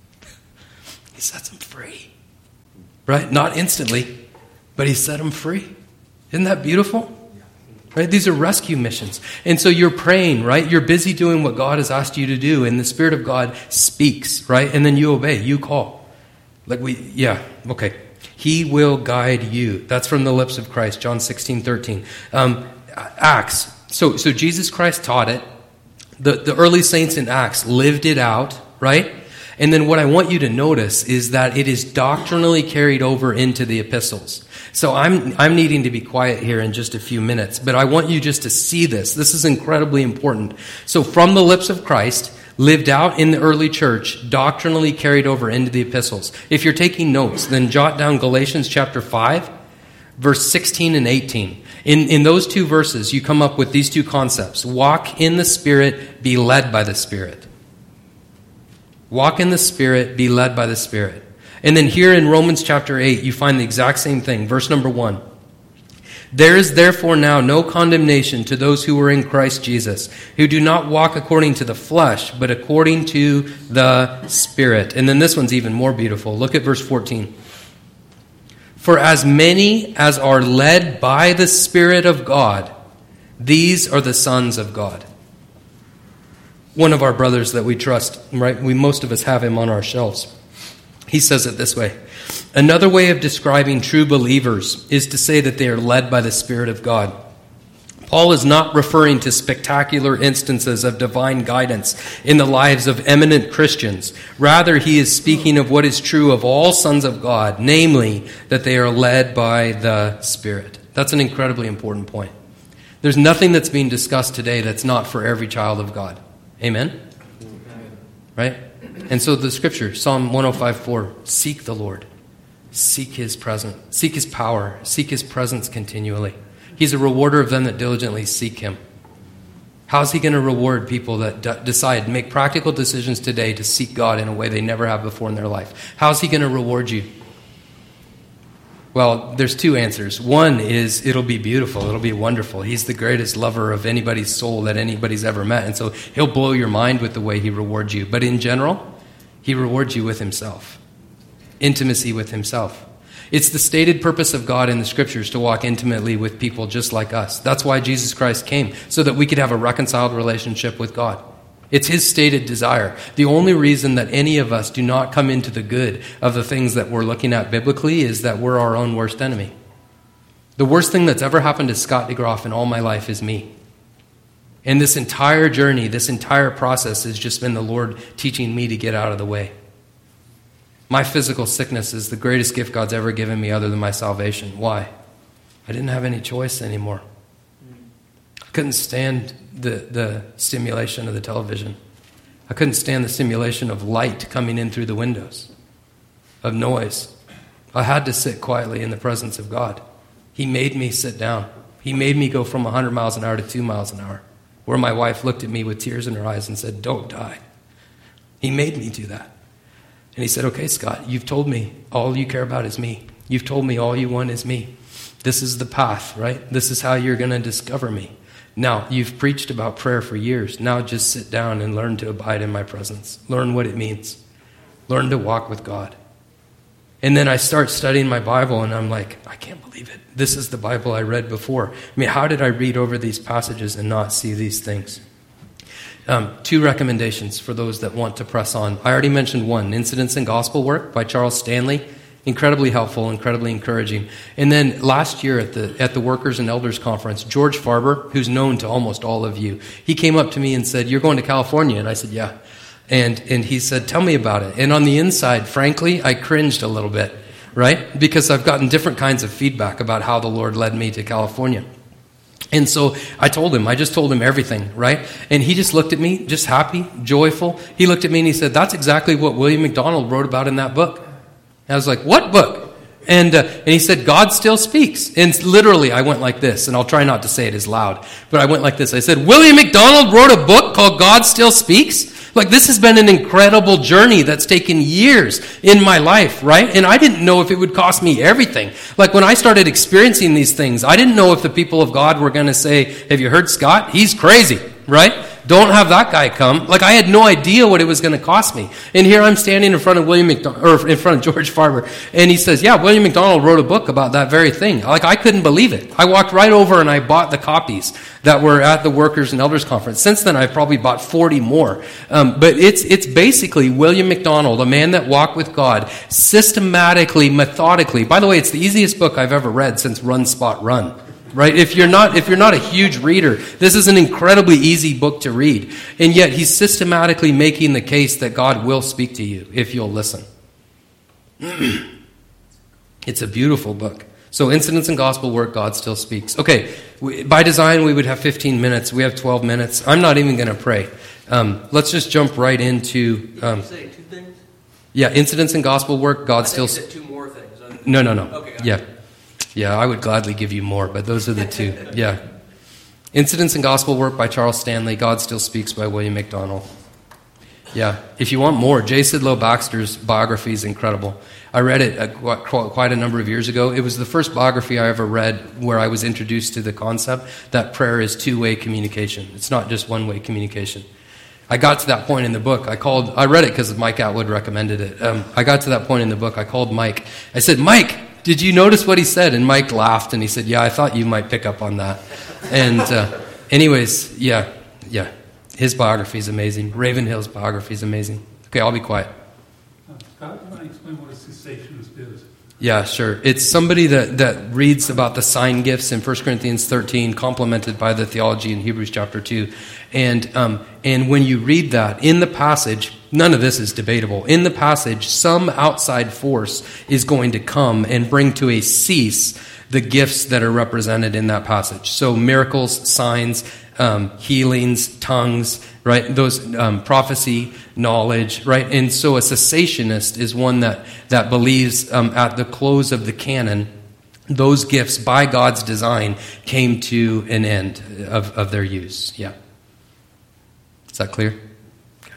He sets them free. Right? Not instantly, but He set them free. Isn't that beautiful? Right? These are rescue missions. And so you're praying, right? You're busy doing what God has asked you to do, and the Spirit of God speaks, right? And then you obey, you call. Like we, yeah, okay. He will guide you. That's from the lips of Christ, John sixteen thirteen. Um, Acts. So, so Jesus Christ taught it. The, the early saints in Acts lived it out, right? And then what I want you to notice is that it is doctrinally carried over into the epistles. So I'm I'm needing to be quiet here in just a few minutes, but I want you just to see this. This is incredibly important. So from the lips of Christ, lived out in the early church, doctrinally carried over into the epistles. If you're taking notes, then jot down Galatians chapter five, verse sixteen and eighteen. In, in those two verses, you come up with these two concepts. Walk in the Spirit, be led by the Spirit. Walk in the Spirit, be led by the Spirit. And then here in Romans chapter eight, you find the exact same thing. Verse number one. There is therefore now no condemnation to those who are in Christ Jesus, who do not walk according to the flesh, but according to the Spirit. And then this one's even more beautiful. Look at verse fourteen. For as many as are led by the Spirit of God, these are the sons of God. One of our brothers that we trust, right? We most of us have him on our shelves. He says it this way. Another way of describing true believers is to say that they are led by the Spirit of God. Paul is not referring to spectacular instances of divine guidance in the lives of eminent Christians. Rather, he is speaking of what is true of all sons of God, namely, that they are led by the Spirit. That's an incredibly important point. There's nothing that's being discussed today that's not for every child of God. Amen? Right? And so the scripture, Psalm one oh five four, seek the Lord. Seek His presence. Seek His power. Seek His presence continually. He's a rewarder of them that diligently seek Him. How's He going to reward people that d- decide, make practical decisions today to seek God in a way they never have before in their life? How's He going to reward you? Well, there's two answers. One is it'll be beautiful. It'll be wonderful. He's the greatest lover of anybody's soul that anybody's ever met. And so He'll blow your mind with the way He rewards you. But in general, He rewards you with Himself. Intimacy with Himself. It's the stated purpose of God in the Scriptures to walk intimately with people just like us. That's why Jesus Christ came, so that we could have a reconciled relationship with God. It's His stated desire. The only reason that any of us do not come into the good of the things that we're looking at biblically is that we're our own worst enemy. The worst thing that's ever happened to Scott DeGroff in all my life is me. And this entire journey, this entire process has just been the Lord teaching me to get out of the way. My physical sickness is the greatest gift God's ever given me other than my salvation. Why? I didn't have any choice anymore. I couldn't stand the, the stimulation of the television. I couldn't stand the stimulation of light coming in through the windows, of noise. I had to sit quietly in the presence of God. He made me sit down. He made me go from one hundred miles an hour to two miles an hour, where my wife looked at me with tears in her eyes and said, "Don't die." He made me do that. And He said, "Okay, Scott, you've told me all you care about is me. You've told me all you want is me. This is the path, right? This is how you're going to discover me. Now, you've preached about prayer for years. Now just sit down and learn to abide in my presence. Learn what it means. Learn to walk with God. And then I start studying my Bible, and I'm like, I can't believe it. This is the Bible I read before. I mean, how did I read over these passages and not see these things? Um, two recommendations for those that want to press on. I already mentioned one, Incidents in Gospel Work by Charles Stanley. Incredibly helpful, incredibly encouraging. And then last year at the at the Workers and Elders Conference, George Farber, who's known to almost all of you, he came up to me and said, "You're going to California?" And I said, "Yeah." And and he said, "Tell me about it." And on the inside, frankly, I cringed a little bit, right? Because I've gotten different kinds of feedback about how the Lord led me to California. And so I told him, I just told him everything, right? And he just looked at me, just happy, joyful. He looked at me and he said, "That's exactly what William MacDonald wrote about in that book." And I was like, "What book?" And uh, and he said, "God still speaks." And literally, I went like this, and I'll try not to say it as loud, but I went like this. I said, "William MacDonald wrote a book called God Still Speaks?" Like, this has been an incredible journey that's taken years in my life, right? And I didn't know if it would cost me everything. Like, when I started experiencing these things, I didn't know if the people of God were going to say, "Have you heard Scott? He's crazy," right? Don't have that guy come. Like, I had no idea what it was going to cost me. And here I'm standing in front of William MacDonald, or in front of George Farber, and he says, "Yeah, William MacDonald wrote a book about that very thing." Like, I couldn't believe it. I walked right over and I bought the copies that were at the Workers and Elders Conference. Since then, I've probably bought forty more. Um, but it's it's basically William MacDonald, a man that walked with God, systematically, methodically. By the way, it's the easiest book I've ever read since Run, Spot, Run. Right? If you're not if you're not a huge reader, this is an incredibly easy book to read. And yet he's systematically making the case that God will speak to you if you'll listen. It's a beautiful book. So, Incidents in Gospel Work, God Still Speaks. Okay, we, by design we would have fifteen minutes. We have twelve minutes. I'm not even going to pray. Um, let's just jump right into... Um, Did you say two things? Yeah, Incidents in Gospel Work, God I Still Speaks. Two more things. No, no, no. Okay, got yeah. it. Yeah, I would gladly give you more, but those are the two. Yeah. Incidents in Gospel Work by Charles Stanley, God Still Speaks by William MacDonald. Yeah. If you want more, J. Sidlow Baxter's biography is incredible. I read it uh, quite a number of years ago. It was the first biography I ever read where I was introduced to the concept that prayer is two-way communication. It's not just one-way communication. I got to that point in the book. I called, I read it because Mike Atwood recommended it. Um, I got to that point in the book. I called Mike. I said, "Mike, did you notice what he said?" And Mike laughed and he said, "Yeah, I thought you might pick up on that." And uh, anyways, yeah, yeah. His biography is amazing. Ravenhill's biography is amazing. Okay, I'll be quiet. Uh, Scott, do you want to explain what a cessationist is? Yeah, sure. It's somebody that, that reads about the sign gifts in First Corinthians thirteen, complemented by the theology in Hebrews chapter two. And um, and when you read that, in the passage, none of this is debatable. In the passage, some outside force is going to come and bring to a cease the gifts that are represented in that passage. So miracles, signs, um, healings, tongues, right? Those um, prophecy, knowledge, right? And so a cessationist is one that, that believes um, at the close of the canon, those gifts by God's design came to an end of, of their use. Yeah. Is that clear? Okay.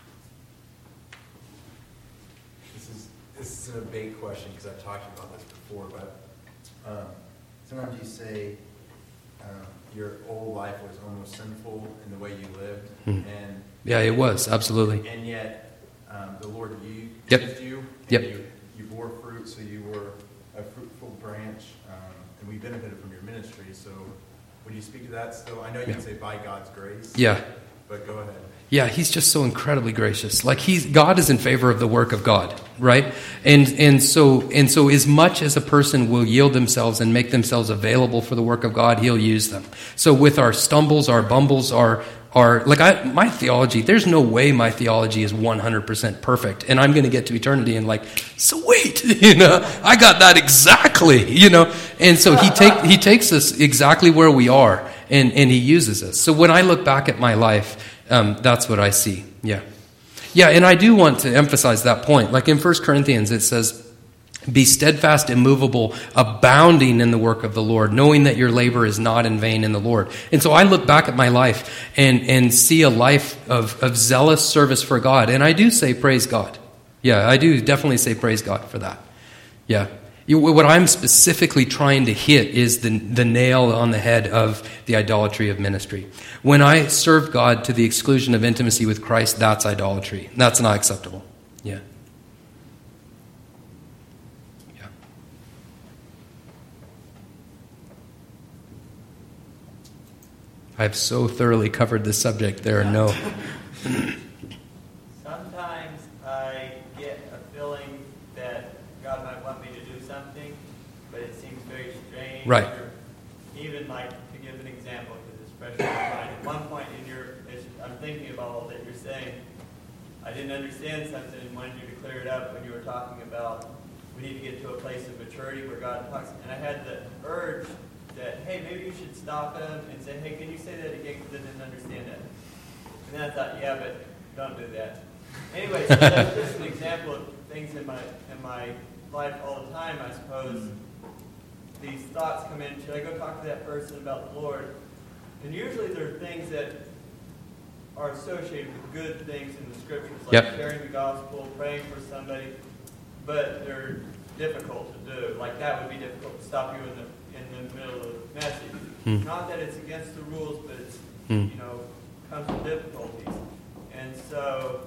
This is this is a big question because I've talked about this before, but um, sometimes you say um, your old life was almost sinful in the way you lived, Mm. and Yeah, it was, absolutely. and yet um, the Lord used Yep. you, and Yep. you, you bore fruit, so you were a fruitful branch, um, and we benefited from your ministry. So, would you speak to that still? I know you Yeah. can say by God's grace, Yeah. but go ahead. Yeah, he's just so incredibly gracious. Like he's God is in favor of the work of God, right? And and so and so as much as a person will yield themselves and make themselves available for the work of God, he'll use them. So with our stumbles, our bumbles, our our like I my theology, there's no way my theology is one hundred percent perfect. And I'm going to get to eternity and like, sweet, you know, I got that exactly, you know. And so he take he takes us exactly where we are and and he uses us. So when I look back at my life, Um, that's what I see. Yeah. Yeah, and I do want to emphasize that point. Like in First Corinthians, it says, "Be steadfast, immovable, abounding in the work of the Lord, knowing that your labor is not in vain in the Lord." And so I look back at my life and, and see a life of, of zealous service for God. And I do say praise God. Yeah, I do definitely say praise God for that. Yeah. You, what I'm specifically trying to hit is the, the nail on the head of the idolatry of ministry. When I serve God to the exclusion of intimacy with Christ, that's idolatry. That's not acceptable. Yeah. Yeah. I've so thoroughly covered this subject, there are no... Sometimes I get a feeling that God might want me to do something, but it seems very strange. Right. Or even like, to give an example, because it's fresh in my mind. At one point in your, as I'm thinking about all that you're saying, I didn't understand something and wanted you to clear it up when you were talking about we need to get to a place of maturity where God talks. And I had the urge that, hey, maybe you should stop him and say, hey, can you say that again because I didn't understand that. And then I thought, yeah, but don't do that. Anyway, so that's just an example of things in my in my life all the time, I suppose. These thoughts come in, should I go talk to that person about the Lord? And usually there are things that are associated with good things in the scriptures, like Yep. sharing the gospel, praying for somebody, but they're difficult to do. Like that would be difficult to stop you in the in the middle of the message. Hmm. Not that it's against the rules, but it's, Hmm. you know, comes with difficulties. And so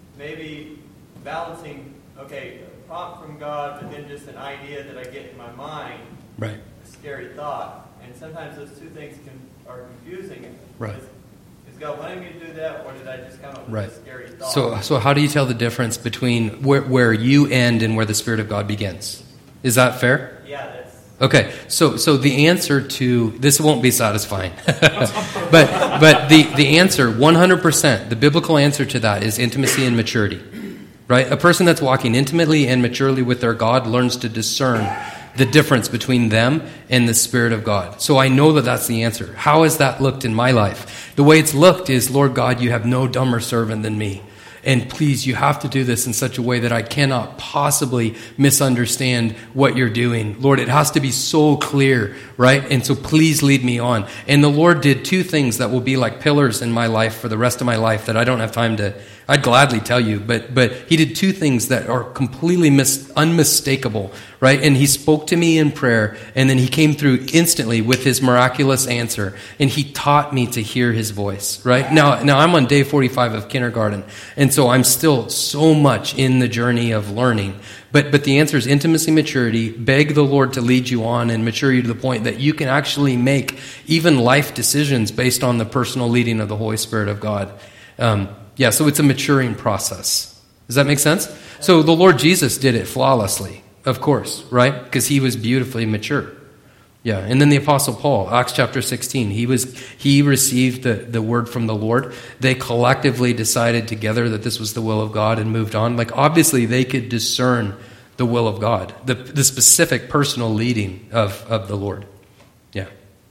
maybe balancing, okay, a prompt from God, but then just an idea that I get in my mind, Right. a scary thought. And sometimes those two things can are confusing. Right. Is, is God wanting me to do that, or did I just come up with Right. a scary thought? So, so how do you tell the difference between where, where you end and where the Spirit of God begins? Is that fair? Yeah, that's... Okay, so so the answer to this won't be satisfying, but but the, the answer, one hundred percent, the biblical answer to that is intimacy and maturity, right? A person that's walking intimately and maturely with their God learns to discern the difference between them and the Spirit of God. So I know that that's the answer. How has that looked in my life? The way it's looked is, Lord God, you have no dumber servant than me. And please, you have to do this in such a way that I cannot possibly misunderstand what you're doing. Lord, it has to be so clear, right? And so please lead me on. And the Lord did two things that will be like pillars in my life for the rest of my life that I don't have time to, I'd gladly tell you. But but he did two things that are completely mis, unmistakable, right? And he spoke to me in prayer, and then he came through instantly with his miraculous answer. And he taught me to hear his voice, right? Now, now I'm on day forty-five of kindergarten. And so I'm still so much in the journey of learning. But but the answer is intimacy, maturity. Beg the Lord to lead you on and mature you to the point that you can actually make even life decisions based on the personal leading of the Holy Spirit of God. Um, yeah, so it's a maturing process. Does that make sense? So the Lord Jesus did it flawlessly, of course, right? Because he was beautifully mature. Yeah, and then the Apostle Paul, Acts chapter sixteen, he was he received the, the word from the Lord. They collectively decided together that this was the will of God and moved on. Like, obviously, they could discern the will of God, the, the specific personal leading of, of the Lord. Yeah.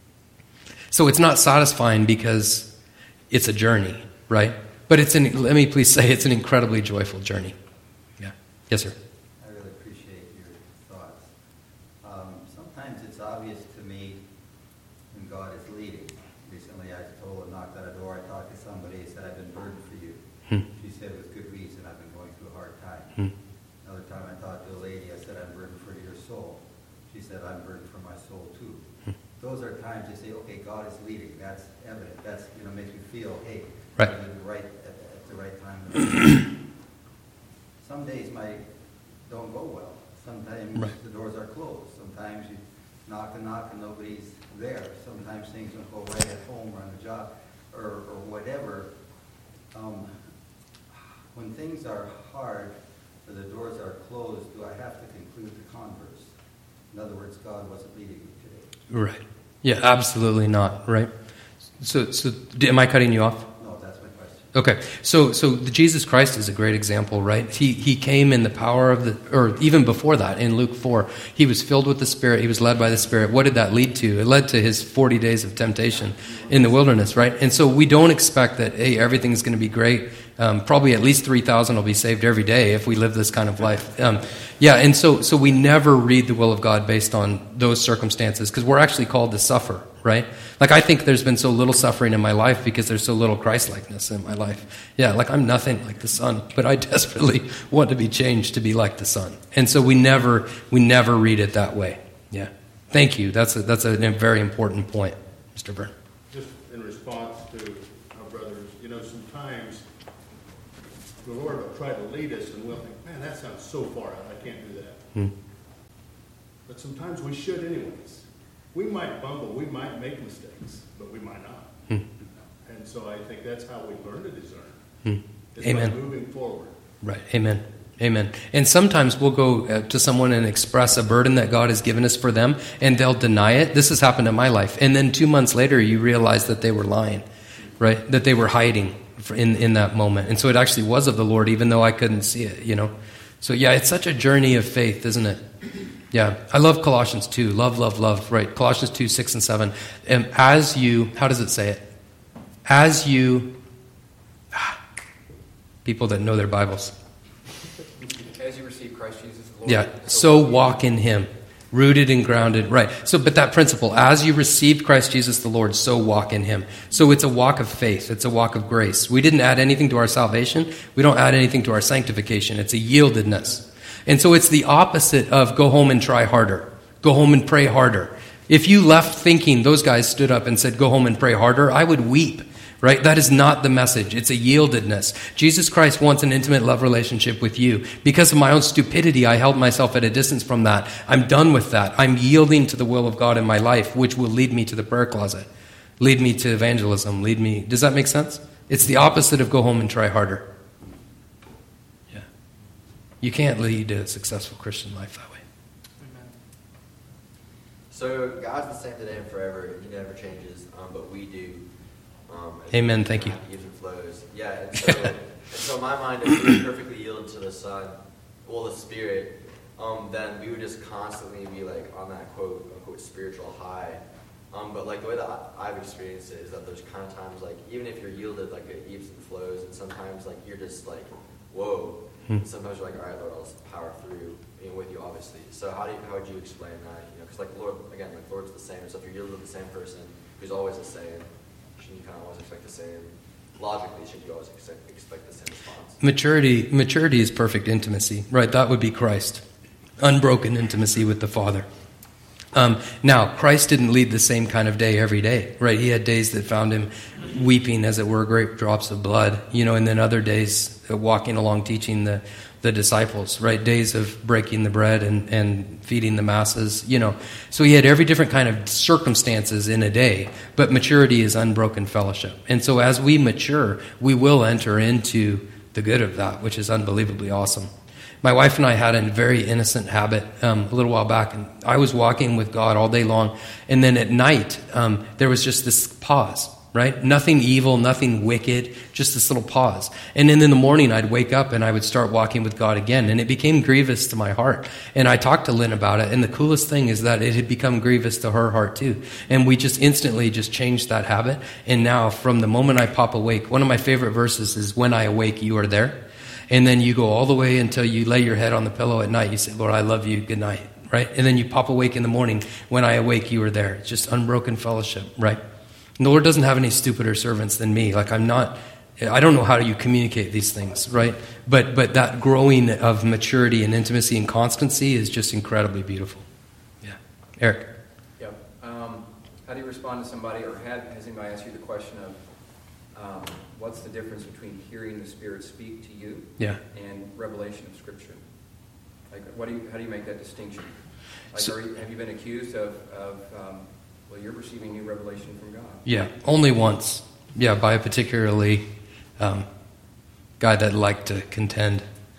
So it's not satisfying because it's a journey, right? But it's an, let me please say, it's an incredibly joyful journey. Yeah. Yes, sir. I really appreciate your thoughts. Um, sometimes it's obvious to me when God is leading. Recently I told, knocked at a door, I talked to somebody, he said, I've been burdened for you. Hmm. She said, with good reason, I've been going through a hard time. Hmm. Another time I talked to a lady, I said, I'm burdened for your soul. She said, I'm burdened for my soul too. Hmm. Those are times you say, okay, God is leading. That's evident. That's, you know, makes me feel, hey, Right. I'm doing the right at, at the right time. Some days my don't go well. Sometimes Right. the doors are closed. Sometimes you knock and knock and nobody's there. Sometimes things don't go right at home or on the job or, or whatever. Um, when things are hard or the doors are closed, do I have to conclude the converse? In other words, God wasn't leading me today. Right. Yeah, absolutely not, right? So, so am I cutting you off? No, that's my question. Okay, so so Jesus Christ is a great example, right? He he came in the power of the, or even before that, in Luke four, he was filled with the Spirit, he was led by the Spirit. What did that lead to? It led to his forty days of temptation in the wilderness, right? And so we don't expect that, hey, everything's going to be great Um, probably at least three thousand will be saved every day if we live this kind of life. Um, yeah, and so so we never read the will of God based on those circumstances because we're actually called to suffer, right? Like I think there's been so little suffering in my life because there's so little Christ-likeness in my life. Yeah, like I'm nothing like the Son, but I desperately want to be changed to be like the Son. And so we never we never read it that way. Yeah. Thank you. That's a, that's a, a very important point, Mister Byrne. Just in response to our brothers, you know, sometimes the Lord will try to lead us and we'll think, man, that sounds so far out, I can't do that. Hmm. But sometimes we should anyways. We might bumble, we might make mistakes, but we might not. Hmm. And so I think that's how we learn to discern. Hmm. It's Amen. by moving forward. Right. Amen. Amen. And sometimes we'll go uh, to someone and express a burden that God has given us for them, and they'll deny it. This has happened in my life. And then two months later, you realize that they were lying, right? That they were hiding in, in that moment. And so it actually was of the Lord, even though I couldn't see it, you know? So yeah, it's such a journey of faith, isn't it? Yeah. I love Colossians two. Love, love, love, right? Colossians two, six and seven. And as you, how does it say it? As you, ah, people that know their Bibles. As you receive Christ Jesus the Lord. Yeah, so walk in him, rooted and grounded. Right. So, but that principle, as you receive Christ Jesus the Lord, so walk in him. So it's a walk of faith. It's a walk of grace. We didn't add anything to our salvation. We don't add anything to our sanctification. It's a yieldedness. And so it's the opposite of go home and try harder. Go home and pray harder. If you left thinking those guys stood up and said, go home and pray harder, I would weep. Right? That is not the message. It's a yieldedness. Jesus Christ wants an intimate love relationship with you. Because of my own stupidity, I held myself at a distance from that. I'm done with that. I'm yielding to the will of God in my life, which will lead me to the prayer closet, lead me to evangelism, lead me. Does that make sense? It's the opposite of go home and try harder. Yeah. You can't lead a successful Christian life that way. So God's the same today and forever. He never changes, um, but we do. Um, Amen. Thank you. Ebbs and flows. Yeah. And so, and so in my mind, if we perfectly yield to the Son, well, the Spirit, um, then we would just constantly be like on that quote unquote spiritual high. Um, but like the way that I, I've experienced it is that there's kind of times like even if you're yielded, like it ebbs and flows, and sometimes like you're just like, whoa. Hmm. And sometimes you're like, all right, Lord, I'll just power through, you know, with you, obviously. So how do you, how would you explain that? You know, because like Lord, again, like Lord's the same. So if you're yielded to the same person who's always the same, shouldn't you kind of always expect the same? Logically, should you always expect, expect the same response? Maturity, maturity is perfect intimacy, right? That would be Christ. Unbroken intimacy with the Father. Um, now, Christ didn't lead the same kind of day every day, right? He had days that found him weeping, as it were, great drops of blood, you know, and then other days uh, walking along teaching the, the disciples, right? Days of breaking the bread and, and feeding the masses, you know. So he had every different kind of circumstances in a day, but maturity is unbroken fellowship. And so as we mature, we will enter into the good of that, which is unbelievably awesome. My wife and I had a very innocent habit um, a little while back, and I was walking with God all day long, and then at night, um, there was just this pause, right? Nothing evil, nothing wicked, just this little pause. And then in the morning, I'd wake up and I would start walking with God again, and it became grievous to my heart. And I talked to Lynn about it, and the coolest thing is that it had become grievous to her heart too. And we just instantly just changed that habit, and now from the moment I pop awake, one of my favorite verses is, when I awake, you are there. And then you go all the way until you lay your head on the pillow at night. You say, Lord, I love you. Good night. Right? And then you pop awake in the morning. When I awake, you are there. It's just unbroken fellowship. Right? And the Lord doesn't have any stupider servants than me. Like I'm not, I don't know how you communicate these things. Right? But but that growing of maturity and intimacy and constancy is just incredibly beautiful. Yeah. Eric? Yep. Um, how do you respond to somebody, or had, has anybody asked you the question of, um, what's the difference between hearing the Spirit speak to you Yeah. and revelation of Scripture? Like, what do you, how do you make that distinction? Like, So- are you, have you been accused of, of um, well, you're receiving new revelation from God? Yeah. Only once. Yeah, by a particularly um, guy that liked to contend.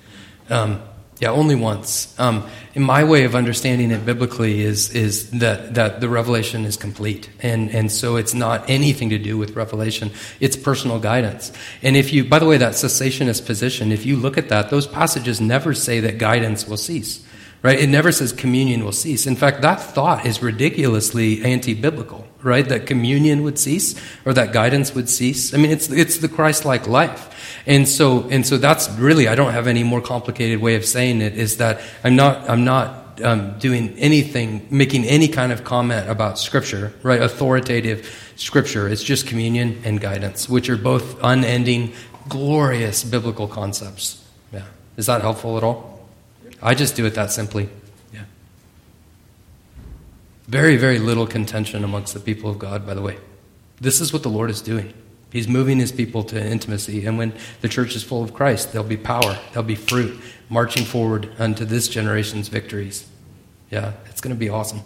Um, yeah, only once. Um, in my way of understanding it biblically is is that, that the revelation is complete. And, and so it's not anything to do with revelation. It's personal guidance. And if you, by the way, that cessationist position, if you look at that, those passages never say that guidance will cease. Right? It never says communion will cease. In fact, that thought is ridiculously anti-biblical, right? That communion would cease, or that guidance would cease. I mean, it's it's the Christ-like life. And so and so that's really, I don't have any more complicated way of saying it, is that I'm not I'm not um, doing anything, making any kind of comment about Scripture, right? Authoritative Scripture. It's just communion and guidance, which are both unending, glorious biblical concepts. Yeah. Is that helpful at all? I just do it that simply. Yeah. Very, very little contention amongst the people of God, by the way. This is what the Lord is doing. He's moving his people to intimacy. And when the church is full of Christ, there'll be power, there'll be fruit, marching forward unto this generation's victories. Yeah, it's going to be awesome.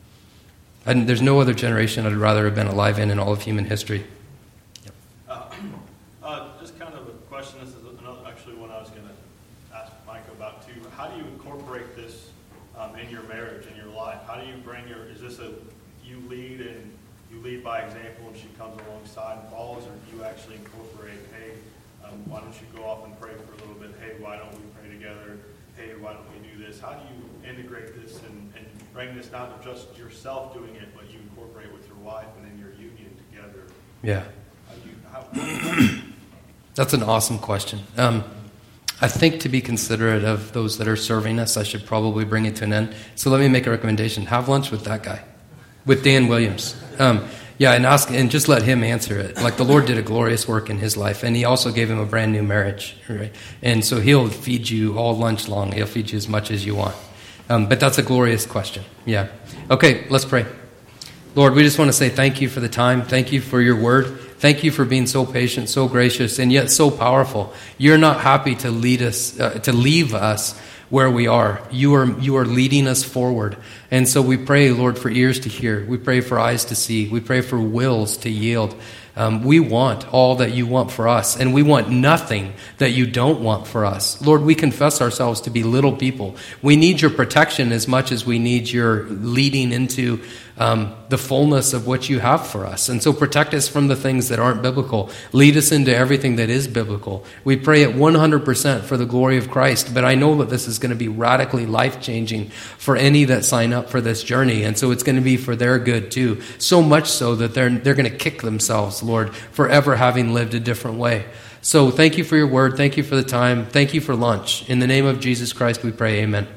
And there's no other generation I'd rather have been alive in in all of human history. Yep. Uh, uh, just kind of a question. This is another, actually one I was going to ask Mike about too. How do you incorporate this um, in your marriage, in your life? How do you bring your, is this a, you lead and you lead by example and she comes alongside and follows, or do you actually incorporate, hey, um, why don't you go off and pray for a little bit? Hey, why don't we pray together? Hey, why don't we do this? How do you integrate this and, and bring this not just yourself doing it, but you incorporate with your wife and then your union together? Yeah. How do you, how, That's an awesome question. Um, I think to be considerate of those that are serving us, I should probably bring it to an end. So let me make a recommendation. Have lunch with that guy, with Dan Williams. Um, yeah, and ask, and just let him answer it. Like, the Lord did a glorious work in his life, and he also gave him a brand new marriage, right? And so he'll feed you all lunch long. He'll feed you as much as you want. Um, but that's a glorious question. Yeah. Okay, let's pray. Lord, we just want to say thank you for the time. Thank you for your word. Thank you for being so patient, so gracious, and yet so powerful. You're not happy to lead us, uh, to leave us where we are. You are you are leading us forward. And so we pray, Lord, for ears to hear. We pray for eyes to see. We pray for wills to yield. Um, we want all that you want for us, and we want nothing that you don't want for us. Lord, we confess ourselves to be little people. We need your protection as much as we need your leading into um, the fullness of what you have for us. And so protect us from the things that aren't biblical. Lead us into everything that is biblical. We pray it one hundred percent for the glory of Christ, but I know that this is going to be radically life-changing for any that sign up for this journey, and so it's going to be for their good too. So much so that they're they're going to kick themselves, Lord, forever having lived a different way. So thank you for your word. Thank you for the time. Thank you for lunch. In the name of Jesus Christ we pray, amen.